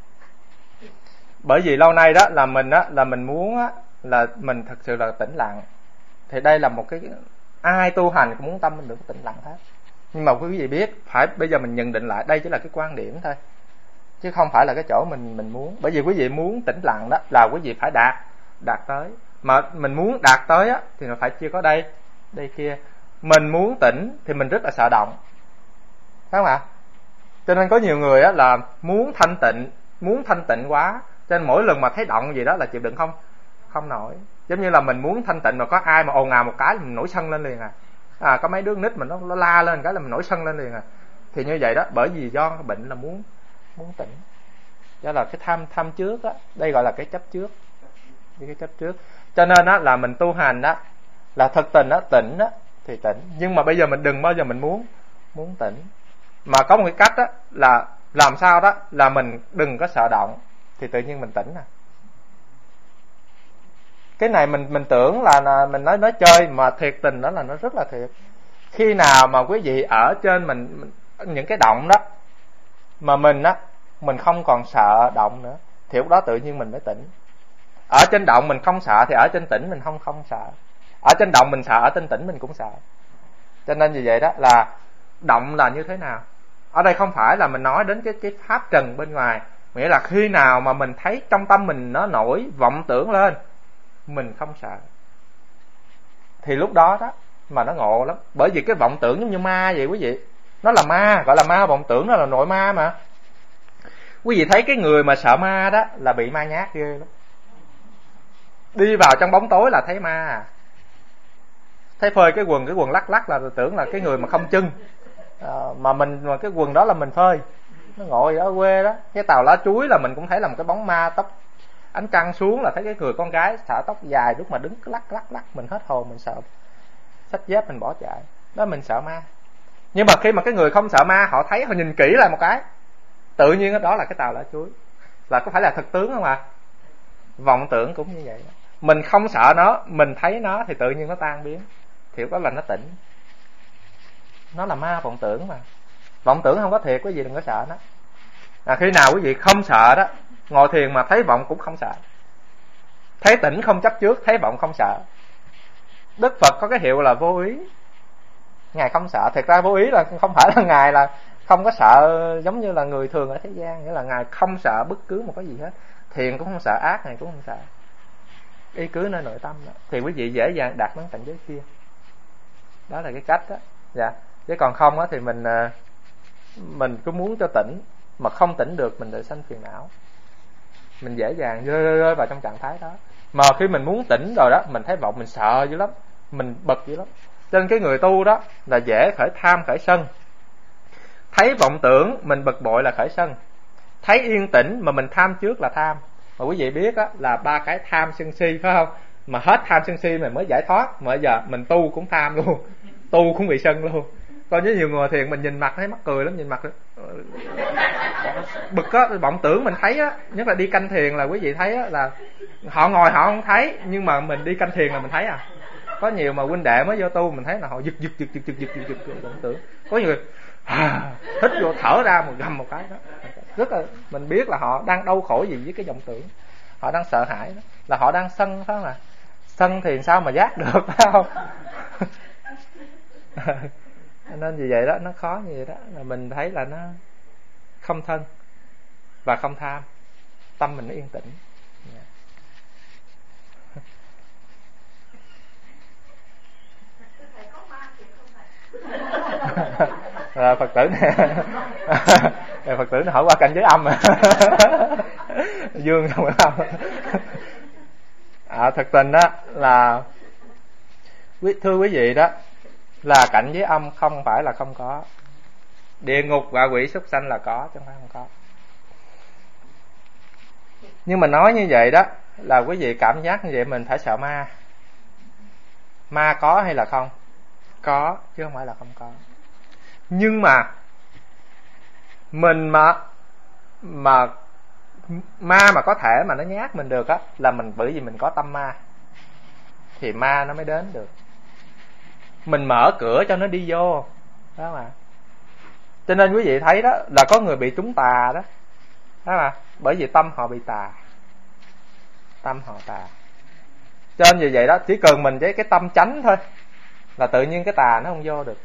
bởi vì lâu nay đó là mình muốn á là mình thật sự là tĩnh lặng. Thì đây là một cái, ai tu hành cũng muốn tâm mình được tĩnh lặng hết. Nhưng mà quý vị biết, phải bây giờ mình nhận định lại đây chỉ là cái quan điểm thôi, chứ không phải là cái chỗ mình muốn. Bởi vì quý vị muốn tĩnh lặng đó là quý vị phải đạt tới. Mà mình muốn đạt tới á thì nó phải chưa có đây kia. Mình muốn tĩnh thì mình rất là sợ động, phải không ạ? Cho nên có nhiều người á là muốn thanh tịnh quá, cho nên mỗi lần mà thấy động gì đó là chịu đựng không nổi. Giống như là mình muốn thanh tịnh mà có ai mà ồn ào một cái là mình nổi sân lên liền à. Có mấy đứa nít mình nó la lên cái là mình nổi sân lên liền à. Thì như vậy đó, bởi vì do bệnh là muốn tĩnh. Đó là cái tham trước á, đây gọi là cái chấp trước. Cái chấp trước. Cho nên á là mình tu hành đó là thực tình á, tĩnh á thì tĩnh, nhưng mà bây giờ mình đừng bao giờ mình muốn tĩnh. Mà có một cái cách đó là làm sao đó là mình đừng có sợ động thì tự nhiên mình tĩnh à. Cái này mình tưởng là mình nói chơi, mà thiệt tình đó là nó rất là thiệt. Khi nào mà quý vị ở trên mình những cái động đó mà mình không còn sợ động nữa thì lúc đó tự nhiên mình mới tỉnh. Ở trên động mình không sợ thì ở trên tĩnh mình không sợ. Ở trên động mình sợ, ở trên tĩnh mình cũng sợ. Cho nên như vậy đó là động là như thế nào. Ở đây không phải là mình nói đến cái pháp trần bên ngoài, nghĩa là khi nào mà mình thấy trong tâm mình nó nổi vọng tưởng lên, mình không sợ, thì lúc đó đó mà nó ngộ lắm. Bởi vì cái vọng tưởng giống như ma vậy quý vị. Nó là ma, gọi là ma vọng tưởng, nó là nội ma mà. Quý vị thấy cái người mà sợ ma đó là bị ma nhát ghê lắm. Đi vào trong bóng tối là thấy ma à. Thấy phơi cái quần lắc là tưởng là cái người mà không chân. Mà cái quần đó là mình phơi. Nó ngồi ở quê đó, cái tàu lá chuối là mình cũng thấy là một cái bóng ma, tóc ánh trăng xuống là thấy cái người con gái xõa tóc dài lúc mà đứng lắc, mình hết hồn, mình sợ, xách dép mình bỏ chạy. Đó mình sợ ma. Nhưng mà khi mà cái người không sợ ma, họ thấy, họ nhìn kỹ lại một cái, tự nhiên đó là cái tàu lá chuối. Là có phải là thực tướng không ạ? Vọng tưởng cũng như vậy. Mình không sợ nó, mình thấy nó thì tự nhiên nó tan biến, thì đó là nó tỉnh. Nó là ma vọng tưởng mà. Vọng tưởng không có thiệt, quý vị đừng có sợ nó. Khi nào quý vị không sợ đó, ngồi thiền mà thấy vọng cũng không sợ, thấy tỉnh không chấp trước, thấy vọng không sợ. Đức Phật có cái hiệu là vô ý. Ngài không sợ. Thật ra vô ý là không phải là Ngài là không có sợ giống như là người thường ở thế gian, nghĩa là Ngài không sợ bất cứ một cái gì hết. Thiền cũng không sợ, ác này cũng không sợ, ý cứ nơi nội tâm đó, thì quý vị dễ dàng đạt đến cảnh giới kia. Đó là cái cách đó. Dạ. Chứ còn không á thì mình cứ muốn cho tỉnh mà không tỉnh được, mình lại sanh phiền não, mình dễ dàng rơi vào trong trạng thái đó. Mà khi mình muốn tỉnh rồi đó, mình thấy vọng mình sợ dữ lắm, mình bực dữ lắm. Cho nên cái người tu đó là dễ khởi tham khởi sân. Thấy vọng tưởng mình bực bội là khởi sân. Thấy yên tĩnh mà mình tham trước là tham. Mà quý vị biết á là 3 cái tham sân si, phải không? Mà hết tham sân si mình mới giải thoát. Mà bây giờ mình tu cũng tham luôn, tu cũng bị sân luôn. Còn với nhiều người thiền mình nhìn mặt thấy mắc cười lắm, nhìn mặt bực á, vọng tưởng mình thấy á, nhất là đi canh thiền là quý vị thấy á, là họ ngồi họ không thấy, nhưng mà mình đi canh thiền là mình thấy à. Có nhiều mà huynh đệ mới vô tu mình thấy là họ giật vọng tưởng. Có nhiều người hít vô thở ra một gầm một cái đó, rất là mình biết là họ đang đau khổ gì với cái vọng tưởng, họ đang sợ hãi đó, là họ đang sân, phải không ạ? Sân thì sao mà giác được, phải không? Nên vì vậy đó, nó khó như vậy đó, là mình thấy là nó không thân và không tham, tâm mình nó yên tĩnh. Rồi Phật tử này Phật tử này hỏi qua cảnh giới âm dương không phải âm. Thực tình đó là thưa quý vị đó, là cảnh giới âm không phải là không có. Địa ngục và quỷ súc sanh là có chứ không phải không có. Nhưng mà nói như vậy đó là quý vị cảm giác như vậy mình phải sợ ma. Ma có hay là không? Có, chứ không phải là không có. Nhưng mà mình mà ma mà có thể mà nó nhát mình được á, là mình bởi vì mình có tâm ma, thì ma nó mới đến được. Mình mở cửa cho nó đi vô, đó mà. Cho nên quý vị thấy đó là có người bị trúng tà đó, đó mà, bởi vì tâm họ bị tà, tâm họ tà. Cho nên vì vậy đó, chỉ cần mình với cái tâm chánh thôi là tự nhiên cái tà nó không vô được.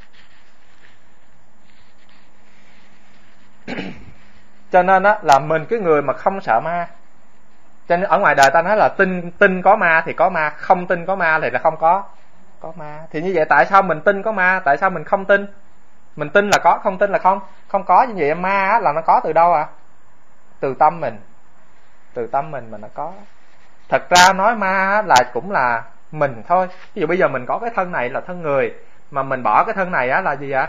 Cho nên đó là mình cái người mà không sợ ma. Cho nên ở ngoài đời ta nói là tin có ma thì có ma, không tin có ma thì là không có ma. Thì như vậy tại sao mình tin có ma, tại sao mình không tin? Mình tin là có, không tin là không có. Như vậy ma là nó có từ đâu à? Từ tâm mình. Từ tâm mình mà nó có. Thật ra nói ma là cũng là mình thôi. Ví dụ bây giờ mình có cái thân này là thân người, mà mình bỏ cái thân này á là gì ạ?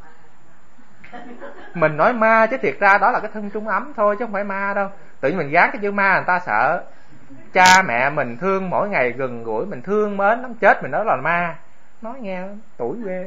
Mình nói ma chứ thiệt ra đó là cái thân trung ấm thôi, chứ không phải ma đâu. Tự nhiên mình gán cái chữ ma người ta sợ. Cha mẹ mình thương mỗi ngày gần gũi, mình thương mến lắm, chết mình nói là ma. Nói nghe tuổi ghê.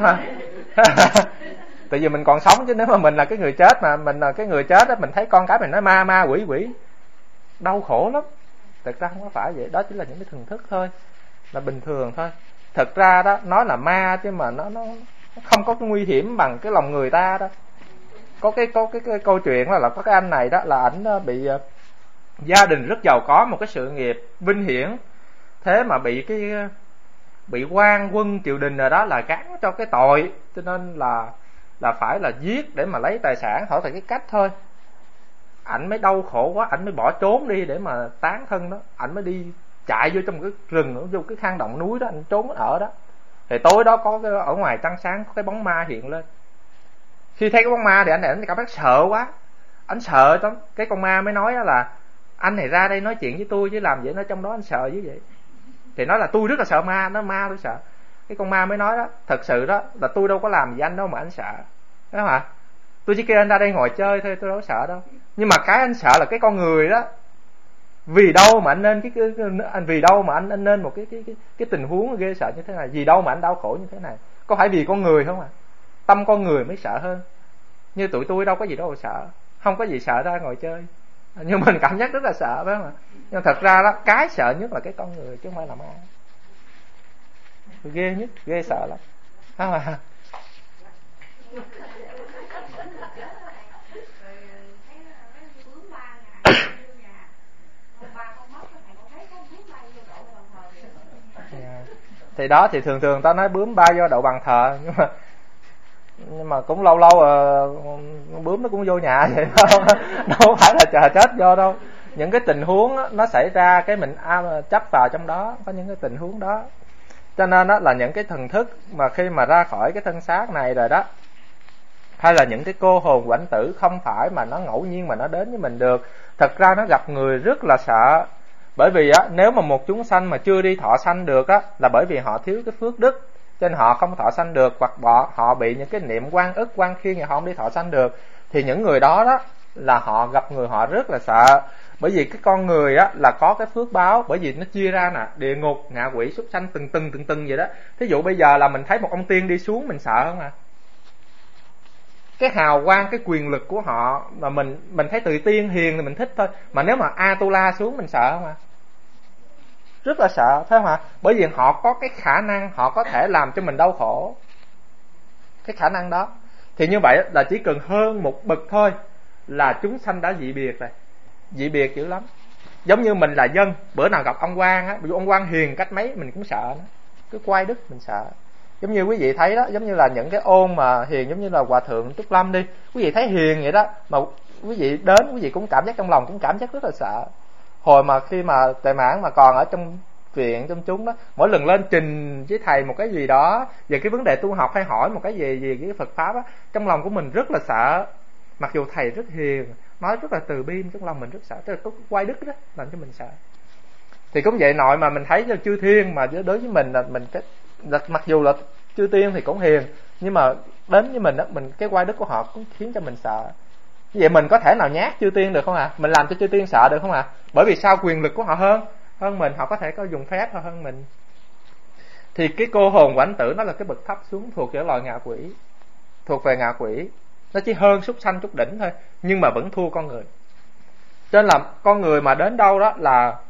Tại vì mình còn sống, chứ nếu mà mình là cái người chết, mà mình là cái người chết đó, mình thấy con cái mình nói ma quỷ, đau khổ lắm. Thật ra không có phải vậy, đó chỉ là những cái thần thức thôi, là bình thường thôi. Thật ra đó nói là ma chứ mà nó không có cái nguy hiểm bằng cái lòng người ta đó. Có cái câu chuyện là có cái anh này đó, là ảnh bị gia đình rất giàu có, một cái sự nghiệp vinh hiển, thế mà bị quan quân triều đình rồi đó là gán cho cái tội, cho nên là phải là giết để mà lấy tài sản, hỏi là cái cách thôi. Ảnh mới đau khổ quá, ảnh mới bỏ trốn đi để mà tán thân đó. Ảnh mới đi chạy vô trong một cái rừng, vô cái hang động núi đó, anh trốn ở đó. Thì tối đó có cái, ở ngoài trăng sáng có cái bóng ma hiện lên. Khi thấy cái bóng ma thì anh cảm giác sợ quá, anh sợ lắm. Cái con ma mới nói là anh này ra đây nói chuyện với tôi chứ làm vậy, nó trong đó anh sợ như vậy. Thì nói là tôi rất là sợ ma, nó ma tôi sợ. Cái con ma mới nói đó, thật sự đó là tôi đâu có làm gì anh đâu mà anh sợ, đó hả? Tôi chỉ kêu anh ra đây ngồi chơi thôi, tôi đâu có sợ đâu. Nhưng mà cái anh sợ là cái con người đó. Vì đâu mà anh nên vì đâu mà anh nên một cái tình huống ghê sợ như thế này, vì đâu mà anh đau khổ như thế này? Có phải vì con người không à? Tâm con người mới sợ hơn. Như tụi tôi đâu có gì đâu mà sợ, không có gì sợ ra ngồi chơi. Nhưng mình cảm giác rất là sợ, phải không ạ? Nhưng thật ra đó, cái sợ nhất là cái con người chứ không phải là ma. Ghê nhất, ghê sợ lắm, không à? Thì đó, thì thường ta nói bướm bay do đậu bằng thờ, nhưng mà cũng lâu bướm nó cũng vô nhà vậy đâu, đâu phải là chờ chết vô đâu. Những cái tình huống đó, nó xảy ra cái mình chấp vào trong đó, có những cái tình huống đó. Cho nên đó là những cái thần thức mà khi mà ra khỏi cái thân xác này rồi đó, hay là những cái cô hồn quạnh tử, không phải mà nó ngẫu nhiên mà nó đến với mình được. Thật ra nó gặp người rất là sợ. Bởi vì á, nếu mà một chúng sanh mà chưa đi thọ sanh được á, là bởi vì họ thiếu cái phước đức, cho nên họ không thọ sanh được, hoặc họ bị những cái niệm quan ức quan khiên, họ không đi thọ sanh được. Thì những người đó đó là họ gặp người họ rất là sợ. Bởi vì cái con người á là có cái phước báo, bởi vì nó chia ra nè, địa ngục, ngạ quỷ, súc sanh từng vậy đó. Thí dụ bây giờ là mình thấy một ông tiên đi xuống, mình sợ không à? Cái hào quang, cái quyền lực của họ mà mình thấy từ tiên hiền thì mình thích thôi. Mà nếu mà Atula xuống mình sợ không à? Rất là sợ, phải không ạ? Bởi vì họ có cái khả năng, họ có thể làm cho mình đau khổ. Cái khả năng đó. Thì như vậy là chỉ cần hơn một bậc thôi là chúng sanh đã dị biệt rồi. Dị biệt dữ lắm. Giống như mình là dân, bữa nào gặp ông quan á, ví dụ ông quan hiền cách mấy mình cũng sợ nó. Cứ quay đứt mình sợ. Giống như quý vị thấy đó, giống như là những cái ôn mà hiền, giống như là Hòa Thượng Trúc Lâm đi, quý vị thấy hiền vậy đó, mà quý vị đến, quý vị cũng cảm giác trong lòng cũng cảm giác rất là sợ. Hồi mà khi mà Tề Mãn mà còn ở trong viện trong chúng đó, mỗi lần lên trình với thầy một cái gì đó về cái vấn đề tu học hay hỏi một cái gì về cái Phật pháp á, trong lòng của mình rất là sợ. Mặc dù thầy rất hiền, nói rất là từ bi, trong lòng mình rất sợ, tức là có quay đứt đó làm cho mình sợ. Thì cũng vậy, nội mà mình thấy cho chư thiên mà đối với mình là mặc dù là chư tiên thì cũng hiền, nhưng mà đến với mình đó, mình cái quay đứt của họ cũng khiến cho mình sợ. Vậy mình có thể nào nhát chư tiên được không ạ? Mình làm cho chư tiên sợ được không ạ? Bởi vì sao? Quyền lực của họ hơn mình, họ có thể có dùng phép hơn mình. Thì cái cô hồn của ảnh tử nó là cái bậc thấp xuống, thuộc về loài ngạ quỷ, thuộc về ngạ quỷ. Nó chỉ hơn súc sanh chút đỉnh thôi, nhưng mà vẫn thua con người. Cho nên là con người mà đến đâu đó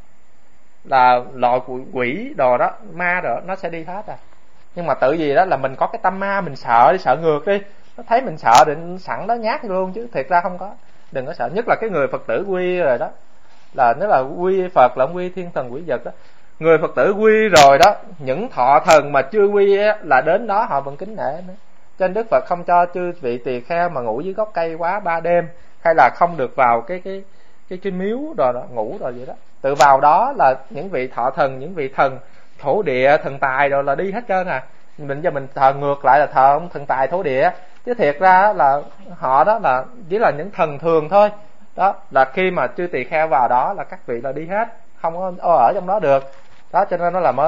là loại quỷ đồ đó, ma đó, nó sẽ đi hết à. Nhưng mà tự vì đó là mình có cái tâm ma, mình sợ ngược đi, nó thấy mình sợ định sẵn đó nhát luôn, chứ thiệt ra không có. Đừng có sợ, nhất là cái người Phật tử quy rồi đó, là nếu là quy Phật là quy thiên thần quỷ vật đó. Người Phật tử quy rồi đó, những thọ thần mà chưa quy á, là đến đó họ vẫn kính nể nữa. Cho nên Đức Phật không cho chư vị tỳ kheo mà ngủ dưới gốc cây quá 3 đêm, hay là không được vào cái miếu rồi đó, ngủ rồi vậy đó. Tự vào đó là những vị thọ thần, những vị thần thổ địa, thần tài rồi là đi hết trơn à. Mình giờ mình thờ ngược lại là thờ ông thần tài thổ địa, chứ thiệt ra là họ đó là chỉ là những thần thường thôi. Đó là khi mà chư tỳ kheo vào đó là các vị là đi hết, không có ở trong đó được. Đó cho nên nó là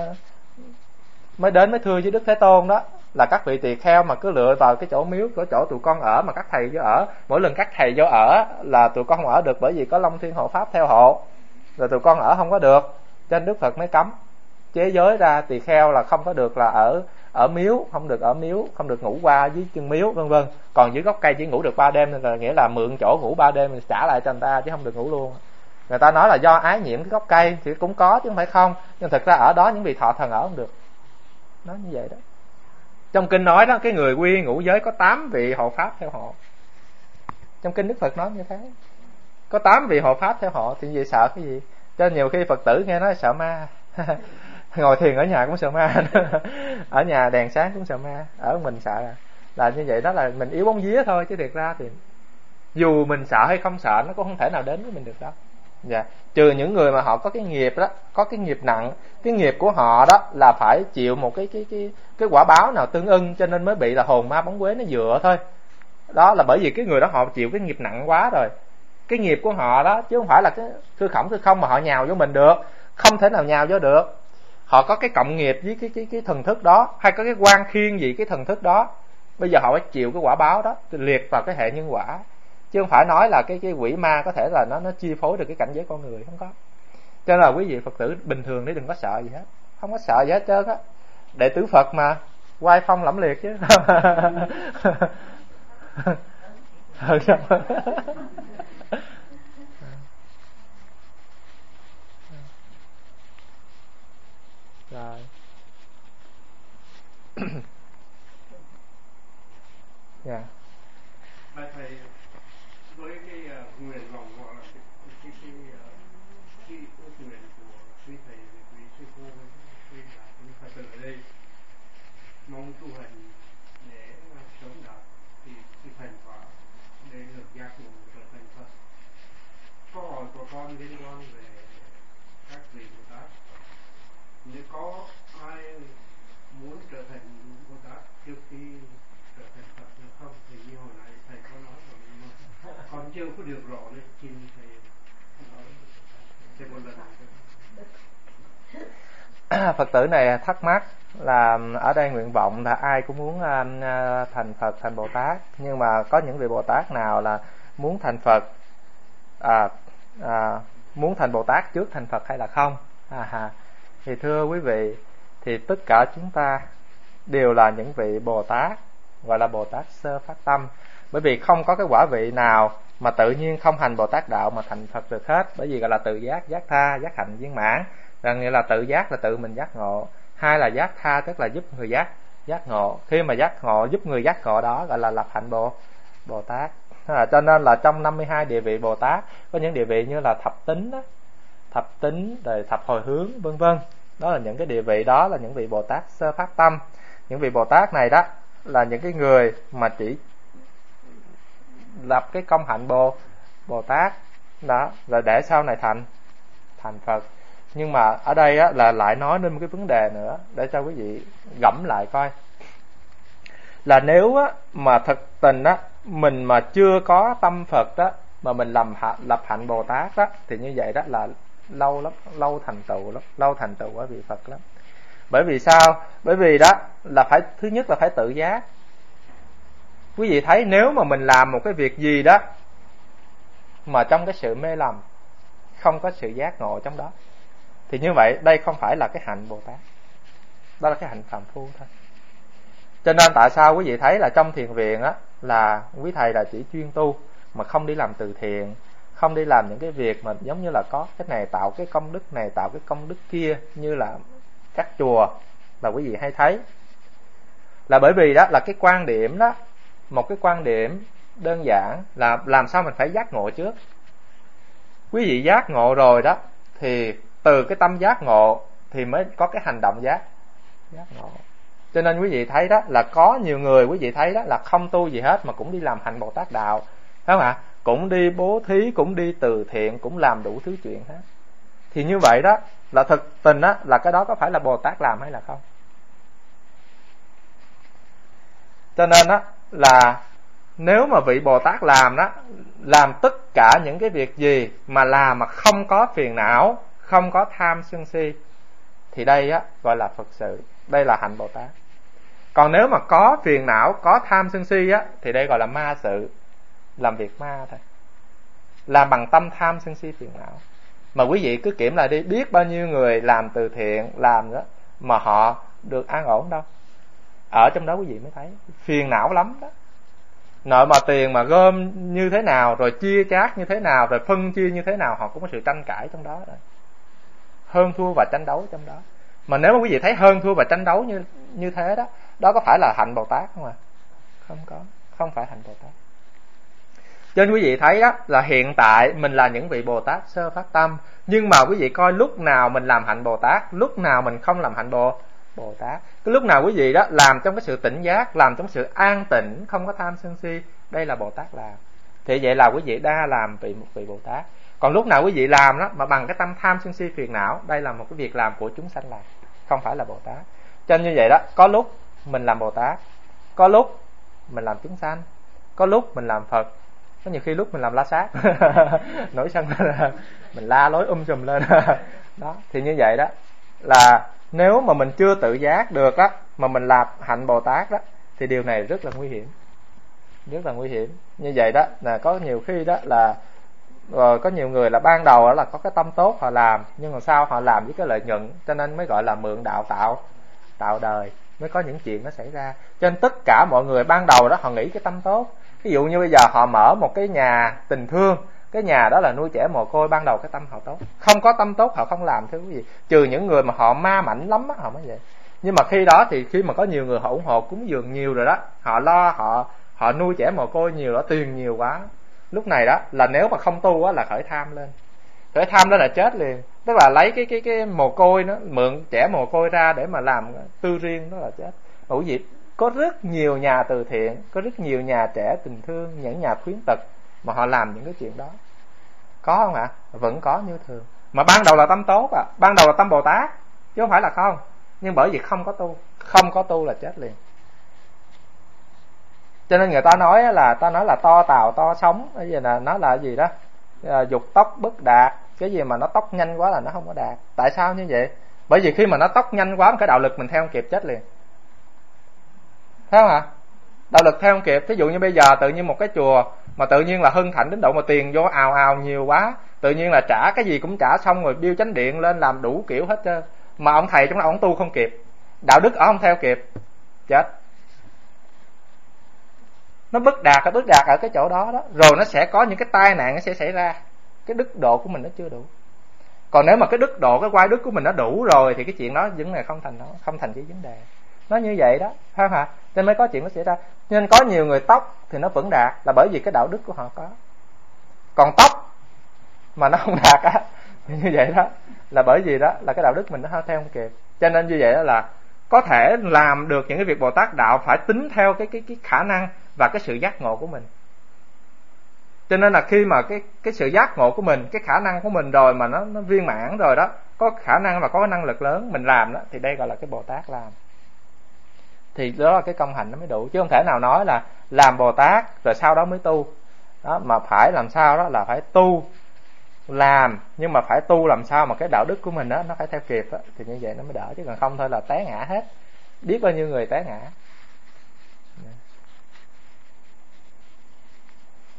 mới đến mới thưa với Đức Thế Tôn đó, là các vị tỳ kheo mà cứ lựa vào cái chỗ miếu, cái chỗ tụi con ở mà các thầy vô ở, mỗi lần các thầy vô ở là tụi con không ở được, bởi vì có Long Thiên Hộ Pháp theo hộ, rồi tụi con ở không có được. Cho nên Đức Phật mới cấm chế giới ra tỳ kheo là không có được là ở miếu, không được ở miếu, không được ngủ qua dưới chân miếu vân vân. Còn dưới gốc cây chỉ ngủ được 3 đêm, nên là nghĩa là mượn chỗ ngủ 3 đêm mình trả lại cho người ta, chứ không được ngủ luôn. Người ta nói là do ái nhiễm cái gốc cây thì cũng có chứ không phải không, nhưng thực ra ở đó những vị thọ thần ở không được. Nói như vậy đó. Trong kinh nói đó, cái người quy ngũ giới có 8 vị hộ pháp theo họ. Trong kinh Đức Phật nói như thế, có 8 vị hộ pháp theo họ, thì vậy sợ cái gì? Cho nhiều khi Phật tử nghe nói sợ ma ngồi thiền ở nhà cũng sợ ma ở nhà đèn sáng cũng sợ ma, ở mình sợ là như vậy. Đó là mình yếu bóng vía thôi, chứ thiệt ra thì dù mình sợ hay không sợ nó cũng không thể nào đến với mình được đâu. Dạ. Trừ những người mà họ có cái nghiệp đó, có cái nghiệp nặng, cái nghiệp của họ đó là phải chịu một cái quả báo nào tương ưng, cho nên mới bị là hồn ma bóng quế nó dựa thôi. Đó là bởi vì cái người đó họ chịu cái nghiệp nặng quá rồi, cái nghiệp của họ đó, chứ không phải là cái thư không mà họ nhào vô mình được, không thể nào nhào vô được. Họ có cái cộng nghiệp với cái thần thức đó, hay có cái quan khiên gì cái thần thức đó, bây giờ họ phải chịu cái quả báo đó, liệt vào cái hệ nhân quả. Chứ không phải nói là cái quỷ ma có thể là nó chi phối được cái cảnh giới con người, không có. Cho nên là quý vị Phật tử bình thường đấy đừng có sợ gì hết, không có sợ gì hết trơn á. Đệ tử Phật mà oai phong lẫm liệt chứ rồi dạ. Thầy với cái nguyện vọng hoặc là cái ước nguyện của quý thầy, quý sư cô, quý Phật tử ở đây mong tu hành để sớm đạt thì cái thành quả để được giác ngộ trở thành Phật. Câu hỏi của con liên quan về các vị Bồ Tát. Nếu có ai muốn trở thành Bồ Tát trước khi trở thành Phật được không? Thì như hồi nãy thầy có nói rồi, nhưng mà con chưa có được rõ nên xin thầy nói thêm một lần nữa. Phật tử này thắc mắc là ở đây nguyện vọng là ai cũng muốn thành Phật, thành Bồ Tát, nhưng mà có những vị Bồ Tát nào là muốn thành Phật, muốn thành Bồ Tát trước thành Phật hay là không? Thì thưa quý vị, thì tất cả chúng ta đều là những vị Bồ Tát, gọi là Bồ Tát sơ phát tâm. Bởi vì không có cái quả vị nào mà tự nhiên không hành Bồ Tát đạo mà thành Phật được hết. Bởi vì gọi là tự giác, giác tha, giác hạnh viên mãn. Là nghĩa là tự giác là tự mình giác ngộ, hai là giác tha tức là giúp người giác ngộ. Khi mà giác ngộ, giúp người giác ngộ đó gọi là lập hạnh Bồ Tát. Cho nên là trong 52 địa vị Bồ Tát có những địa vị như là thập tính đó, thập tính rồi thập hồi hướng vân vân. Đó là những cái địa vị, đó là những vị Bồ Tát sơ phát tâm. Những vị Bồ Tát này đó là những cái người mà chỉ lập cái công hạnh Bồ Tát đó, là để sau này thành Phật. Nhưng mà ở đây á, là lại nói đến một cái vấn đề nữa để cho quý vị gẫm lại coi, là nếu á, mà thực tình á, mình mà chưa có tâm Phật đó mà mình lập hạnh Bồ Tát đó, thì như vậy đó là lâu lắm, lâu thành tựu ở vị Phật lắm. Bởi vì sao? Bởi vì đó là phải, thứ nhất là phải tự giác, Quý vị thấy nếu mà mình làm một cái việc gì đó mà trong cái sự mê lầm, không có sự giác ngộ trong đó, thì như vậy đây không phải là cái hạnh Bồ Tát, đó là cái hạnh phàm phu thôi. Cho nên tại sao quý vị thấy là trong thiền viện á, là quý thầy là chỉ chuyên tu mà không đi làm từ thiện, không đi làm những cái việc mà giống như là có cái này tạo cái công đức này, tạo cái công đức kia như là các chùa, là quý vị hay thấy là bởi vì đó là cái quan điểm đó, một cái quan điểm đơn giản là làm sao mình phải giác ngộ trước. Quý vị giác ngộ rồi đó thì từ cái tâm giác ngộ thì mới có cái hành động giác ngộ. Cho nên quý vị thấy đó là có nhiều người quý vị thấy đó là không tu gì hết mà cũng đi làm hạnh Bồ Tát đạo, phải không ạ? Cũng đi bố thí, cũng đi từ thiện, cũng làm đủ thứ chuyện hết. Thì như vậy đó là thực tình đó là cái đó có phải là Bồ Tát làm hay là không? Cho nên đó là nếu mà vị Bồ Tát làm đó, làm tất cả những cái việc gì mà làm mà không có phiền não, không có tham sân si, thì đây á gọi là Phật sự, đây là hạnh Bồ Tát. Còn nếu mà có phiền não, có tham sân si á, thì đây gọi là ma sự, làm việc ma thôi, làm bằng tâm tham sân si phiền não. Mà quý vị cứ kiểm lại đi, biết bao nhiêu người làm từ thiện, làm đó mà họ được an ổn đâu. Ở trong đó quý vị mới thấy phiền não lắm đó. Nội mà tiền mà gom như thế nào, rồi chia chác như thế nào, rồi phân chia như thế nào, họ cũng có sự tranh cãi trong đó rồi. Hơn thua và tranh đấu trong đó. Mà nếu mà quý vị thấy hơn thua và tranh đấu như thế đó, đó có phải là hạnh Bồ Tát không ạ? Không có, không phải hạnh Bồ Tát. Cho nên quý vị thấy đó là hiện tại mình là những vị Bồ Tát sơ phát tâm, nhưng mà quý vị coi lúc nào mình làm hạnh Bồ Tát, lúc nào mình không làm hạnh Bồ Tát. Cái lúc nào quý vị đó làm trong cái sự tỉnh giác, làm trong sự an tĩnh, không có tham sân si, đây là Bồ Tát làm. Thì vậy là quý vị đã làm một vị Bồ Tát. Còn lúc nào quý vị làm đó mà bằng cái tâm tham sân si phiền não, đây là một cái việc làm của chúng sanh làm, không phải là Bồ Tát. Cho nên như vậy đó, có lúc mình làm Bồ Tát, có lúc mình làm chúng sanh, có lúc mình làm Phật, có nhiều khi lúc mình làm la sát nổi sân lên mình la lối sùm lên đó. Thì như vậy đó là nếu mà mình chưa tự giác được á, mà mình làm hạnh Bồ Tát đó, thì điều này rất là nguy hiểm, rất là nguy hiểm. Như vậy đó là có nhiều khi đó là có nhiều người là ban đầu đó là có cái tâm tốt họ làm, nhưng mà sau họ làm với cái lợi nhuận, cho nên mới gọi là mượn đạo tạo đời, mới có những chuyện nó xảy ra. Cho nên tất cả mọi người ban đầu đó họ nghĩ cái tâm tốt. Ví dụ như bây giờ họ mở một cái nhà tình thương, cái nhà đó là nuôi trẻ mồ côi, ban đầu cái tâm họ tốt. Không có tâm tốt họ không làm, thưa quý vị. Trừ những người mà họ ma mảnh lắm á, họ mới vậy. Nhưng mà khi đó thì khi mà có nhiều người họ ủng hộ cúng dường nhiều rồi đó, họ lo họ nuôi trẻ mồ côi nhiều đó, tiền nhiều quá, lúc này đó là nếu mà không tu á là khởi tham lên. Khởi tham đó là chết liền. Tức là lấy cái mồ côi nó, mượn trẻ mồ côi ra để mà làm tư riêng, đó là chết. Mà quý vị, có rất nhiều nhà từ thiện, có rất nhiều nhà trẻ tình thương, những nhà khuyến tật mà họ làm những cái chuyện đó. Có không ạ? Vẫn có như thường. Mà ban đầu là tâm tốt à, ban đầu là tâm Bồ Tát, chứ không phải là không. Nhưng bởi vì không có tu là chết liền. Cho nên người ta nói là to tàu to sống, cái gì là nó là gì đó, dục tốc bất đạt. Cái gì mà nó tốc nhanh quá là nó không có đạt. Tại sao như vậy? Bởi vì khi mà nó tốc nhanh quá, cái đạo lực mình theo không kịp, chết liền. Thấy không ạ? Đạo lực theo không kịp. Ví dụ như bây giờ tự nhiên một cái chùa mà tự nhiên là hưng thịnh đến độ mà tiền vô ào nhiều quá, tự nhiên là trả cái gì cũng trả xong rồi, bill chánh điện lên làm đủ kiểu hết trơn, mà ông thầy trong đó ông tu không kịp, đạo đức ông không theo kịp, chết. Nó bất đạt ở cái chỗ đó đó, rồi nó sẽ có những cái tai nạn nó sẽ xảy ra. Cái đức độ của mình nó chưa đủ. Còn nếu mà cái đức độ, cái quay đức của mình nó đủ rồi thì cái chuyện đó vấn đề không thành cái vấn đề. Nó như vậy đó, phải không hả? Nên mới có chuyện nó xảy ra. Nên có nhiều người tóc thì nó vẫn đạt là bởi vì cái đạo đức của họ có. Còn tóc mà nó không đạt á, như vậy đó là bởi vì đó là cái đạo đức mình nó theo không kịp. Cho nên như vậy đó là có thể làm được những cái việc Bồ Tát đạo phải tính theo cái khả năng và cái sự giác ngộ của mình. Cho nên là khi mà cái sự giác ngộ của mình, cái khả năng của mình rồi mà nó viên mãn rồi đó, có khả năng và có năng lực lớn mình làm đó, thì đây gọi là cái Bồ Tát làm. Thì đó là cái công hạnh nó mới đủ, chứ không thể nào nói là làm Bồ Tát rồi sau đó mới tu đó, mà phải làm sao đó là phải tu làm, nhưng mà phải tu làm sao mà cái đạo đức của mình đó nó phải theo kịp đó, thì như vậy nó mới đỡ. Chứ còn không thôi là té ngã hết, biết bao nhiêu người té ngã.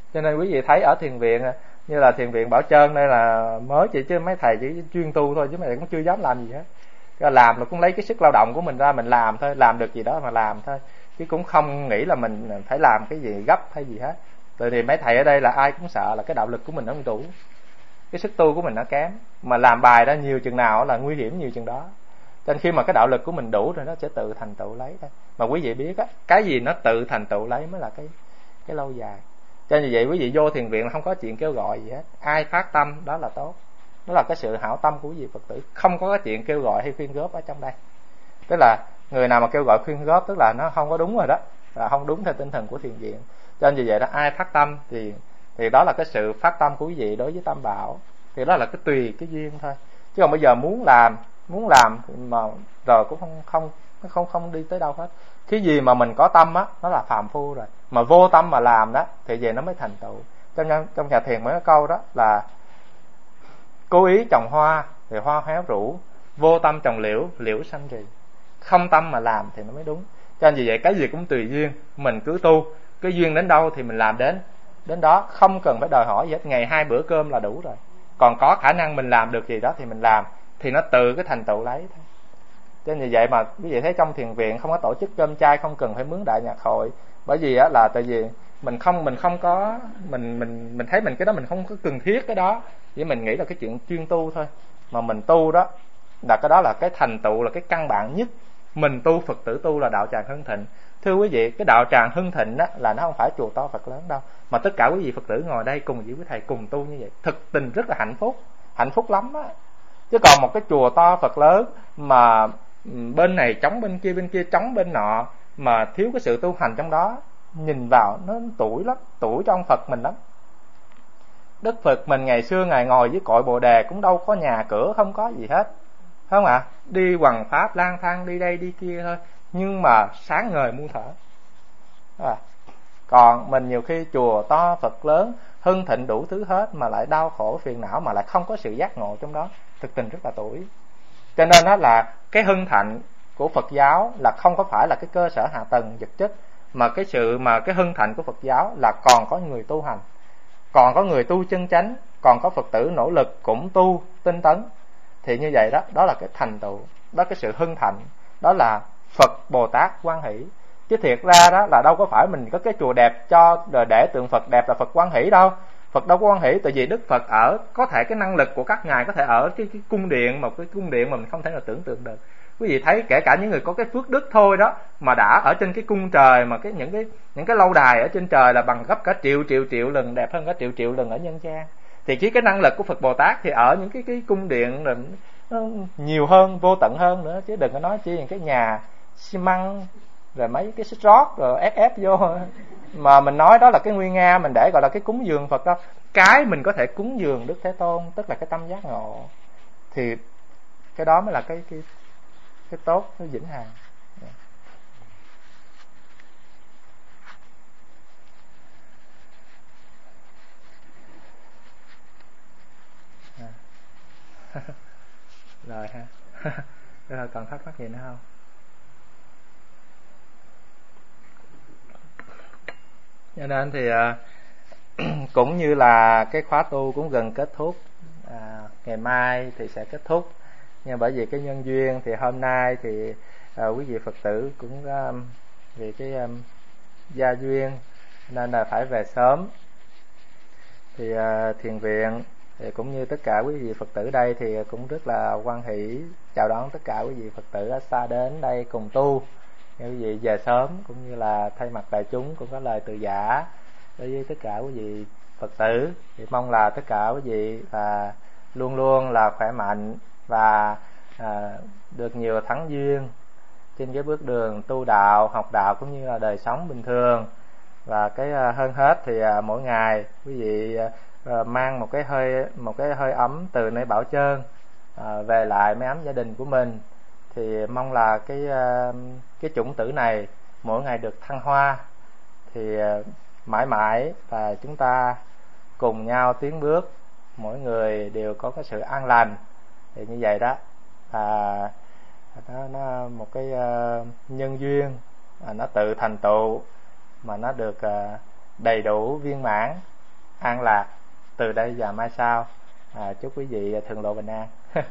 Cho nên quý vị thấy ở thiền viện như là thiền viện Bảo Trơn đây là mới chỉ, chứ mấy thầy chỉ chuyên tu thôi, chứ mấy thầy cũng chưa dám làm gì hết. Cái làm là cũng lấy cái sức lao động của mình ra mình làm thôi, làm được gì đó mà làm thôi, chứ cũng không nghĩ là mình phải làm cái gì gấp hay gì hết. Tại thì mấy thầy ở đây là ai cũng sợ là cái đạo lực của mình nó không đủ, cái sức tu của mình nó kém, mà làm bài đó nhiều chừng nào là nguy hiểm nhiều chừng đó. Cho nên khi mà cái đạo lực của mình đủ rồi nó sẽ tự thành tựu lấy thôi. Mà quý vị biết á, cái gì nó tự thành tựu lấy mới là cái lâu dài. Cho nên vậy quý vị vô thiền viện là không có chuyện kêu gọi gì hết, ai phát tâm đó là tốt, đó là cái sự hảo tâm của quý vị Phật tử, không có cái chuyện kêu gọi hay khuyên góp ở trong đây. Tức là người nào mà kêu gọi khuyên góp tức là nó không có đúng rồi đó, là không đúng theo tinh thần của thiền viện. Cho nên vì vậy đó, ai phát tâm thì đó là cái sự phát tâm của quý vị đối với Tam Bảo, thì đó là cái tùy cái duyên thôi. Chứ còn bây giờ muốn làm mà rồi cũng không đi tới đâu hết. Cái gì mà mình có tâm á, nó là phàm phu rồi, mà vô tâm mà làm đó thì về nó mới thành tựu. Trong nhà thiền mới có câu đó là cố ý trồng hoa thì hoa héo rũ, vô tâm trồng liễu, liễu xanh rì. Không tâm mà làm thì nó mới đúng. Cho nên vì vậy cái gì cũng tùy duyên, mình cứ tu, cái duyên đến đâu thì mình làm đến đó, không cần phải đòi hỏi gì hết, ngày 2 bữa cơm là đủ rồi. Còn có khả năng mình làm được gì đó thì mình làm, thì nó tự cái thành tựu lấy thôi. Cho nên vì vậy mà quý vị thấy trong thiền viện không có tổ chức cơm chay, không cần phải mướn đại nhạc hội, bởi vì á là tại vì mình không có mình thấy mình cái đó mình không có cần thiết cái đó, chỉ mình nghĩ là cái chuyện chuyên tu thôi. Mà mình tu đó là cái đó là cái thành tựu, là cái căn bản nhất. Mình tu, Phật tử tu là đạo tràng hưng thịnh. Thưa quý vị, cái đạo tràng hưng thịnh đó là nó không phải chùa to Phật lớn đâu, mà tất cả quý vị Phật tử ngồi đây cùng với quý thầy cùng tu như vậy, thực tình rất là hạnh phúc lắm á. Chứ còn một cái chùa to Phật lớn mà bên này chống bên kia chống bên nọ, mà thiếu cái sự tu hành trong đó, nhìn vào nó tủi lắm, tủi cho ông Phật mình lắm. Đức Phật mình ngày xưa Ngài ngồi với cội Bồ Đề cũng đâu có nhà cửa, không có gì hết, phải không ạ? Đi hoằng pháp lang thang đi đây đi kia thôi, nhưng mà sáng ngời muôn thở. Còn mình nhiều khi chùa to Phật lớn hưng thịnh đủ thứ hết, mà lại đau khổ phiền não, mà lại không có sự giác ngộ trong đó, thực tình rất là tủi. Cho nên đó là cái hưng thịnh của Phật giáo là không có phải là cái cơ sở hạ tầng vật chất, mà cái hưng thịnh của Phật giáo là còn có người tu hành, còn có người tu chân chánh, còn có Phật tử nỗ lực cũng tu tinh tấn. Thì như vậy đó, đó là cái thành tựu, đó cái sự hưng thịnh, đó là Phật Bồ Tát hoan hỷ. Chứ thiệt ra đó là đâu có phải mình có cái chùa đẹp cho để tượng Phật đẹp là Phật hoan hỷ đâu. Phật đâu có hoan hỷ, tại vì Đức Phật ở, có thể cái năng lực của các ngài có thể ở cái cung điện, một cái cung điện mà mình không thể nào tưởng tượng được. Quý vị thấy kể cả những người có cái phước đức thôi đó, mà đã ở trên cái cung trời, mà những cái lâu đài ở trên trời là bằng gấp cả triệu lần, đẹp hơn cả triệu lần ở nhân gian. Thì chỉ cái năng lực của Phật Bồ Tát thì ở những cái cung điện là nó nhiều hơn, vô tận hơn nữa, chứ đừng có nói chỉ những cái nhà xi măng rồi mấy cái xích rót rồi ép vô. Mà mình nói đó là cái nguy nga mình để gọi là cái cúng dường Phật đâu. Cái mình có thể cúng dường Đức Thế Tôn, tức là cái tâm giác ngộ, thì cái đó mới là cái tốt, cái vĩnh hằng. Rồi ha. Rồi còn thắc mắc gì nữa không? Cho nên thì cũng như là cái khóa tu cũng gần kết thúc, ngày mai thì sẽ kết thúc. Nhưng bởi vì cái nhân duyên thì hôm nay thì quý vị Phật tử cũng vì cái gia duyên nên là phải về sớm. Thì thiền viện thì cũng như tất cả quý vị Phật tử đây thì cũng rất là hoan hỷ chào đón tất cả quý vị Phật tử ở xa đến đây cùng tu. Quý vị về sớm cũng như là thay mặt đại chúng cũng có lời từ giả đối với tất cả quý vị Phật tử. Thì mong là tất cả quý vị luôn luôn là khỏe mạnh và được nhiều thắng duyên trên cái bước đường tu đạo, học đạo cũng như là đời sống bình thường. Và cái hơn hết thì mỗi ngày quý vị mang một cái hơi ấm từ nơi Bảo Trơn về lại mấy ấm gia đình của mình. Thì mong là cái chủng tử này mỗi ngày được thăng hoa, thì mãi mãi và chúng ta cùng nhau tiến bước, mỗi người đều có cái sự an lành. Thì như vậy đó, nó một cái nhân duyên nó tự thành tựu mà nó được đầy đủ viên mãn, an lạc từ đây và mai sau. Chúc quý vị thường lộ bình an.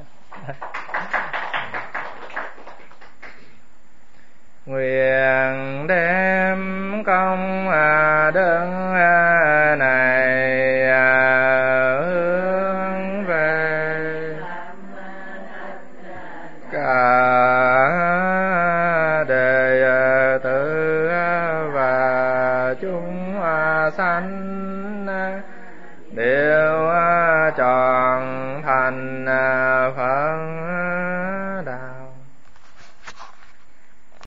Nguyện đem công đức này hướng về cả đệ tử và chúng sanh đều trọn thành Phật đạo.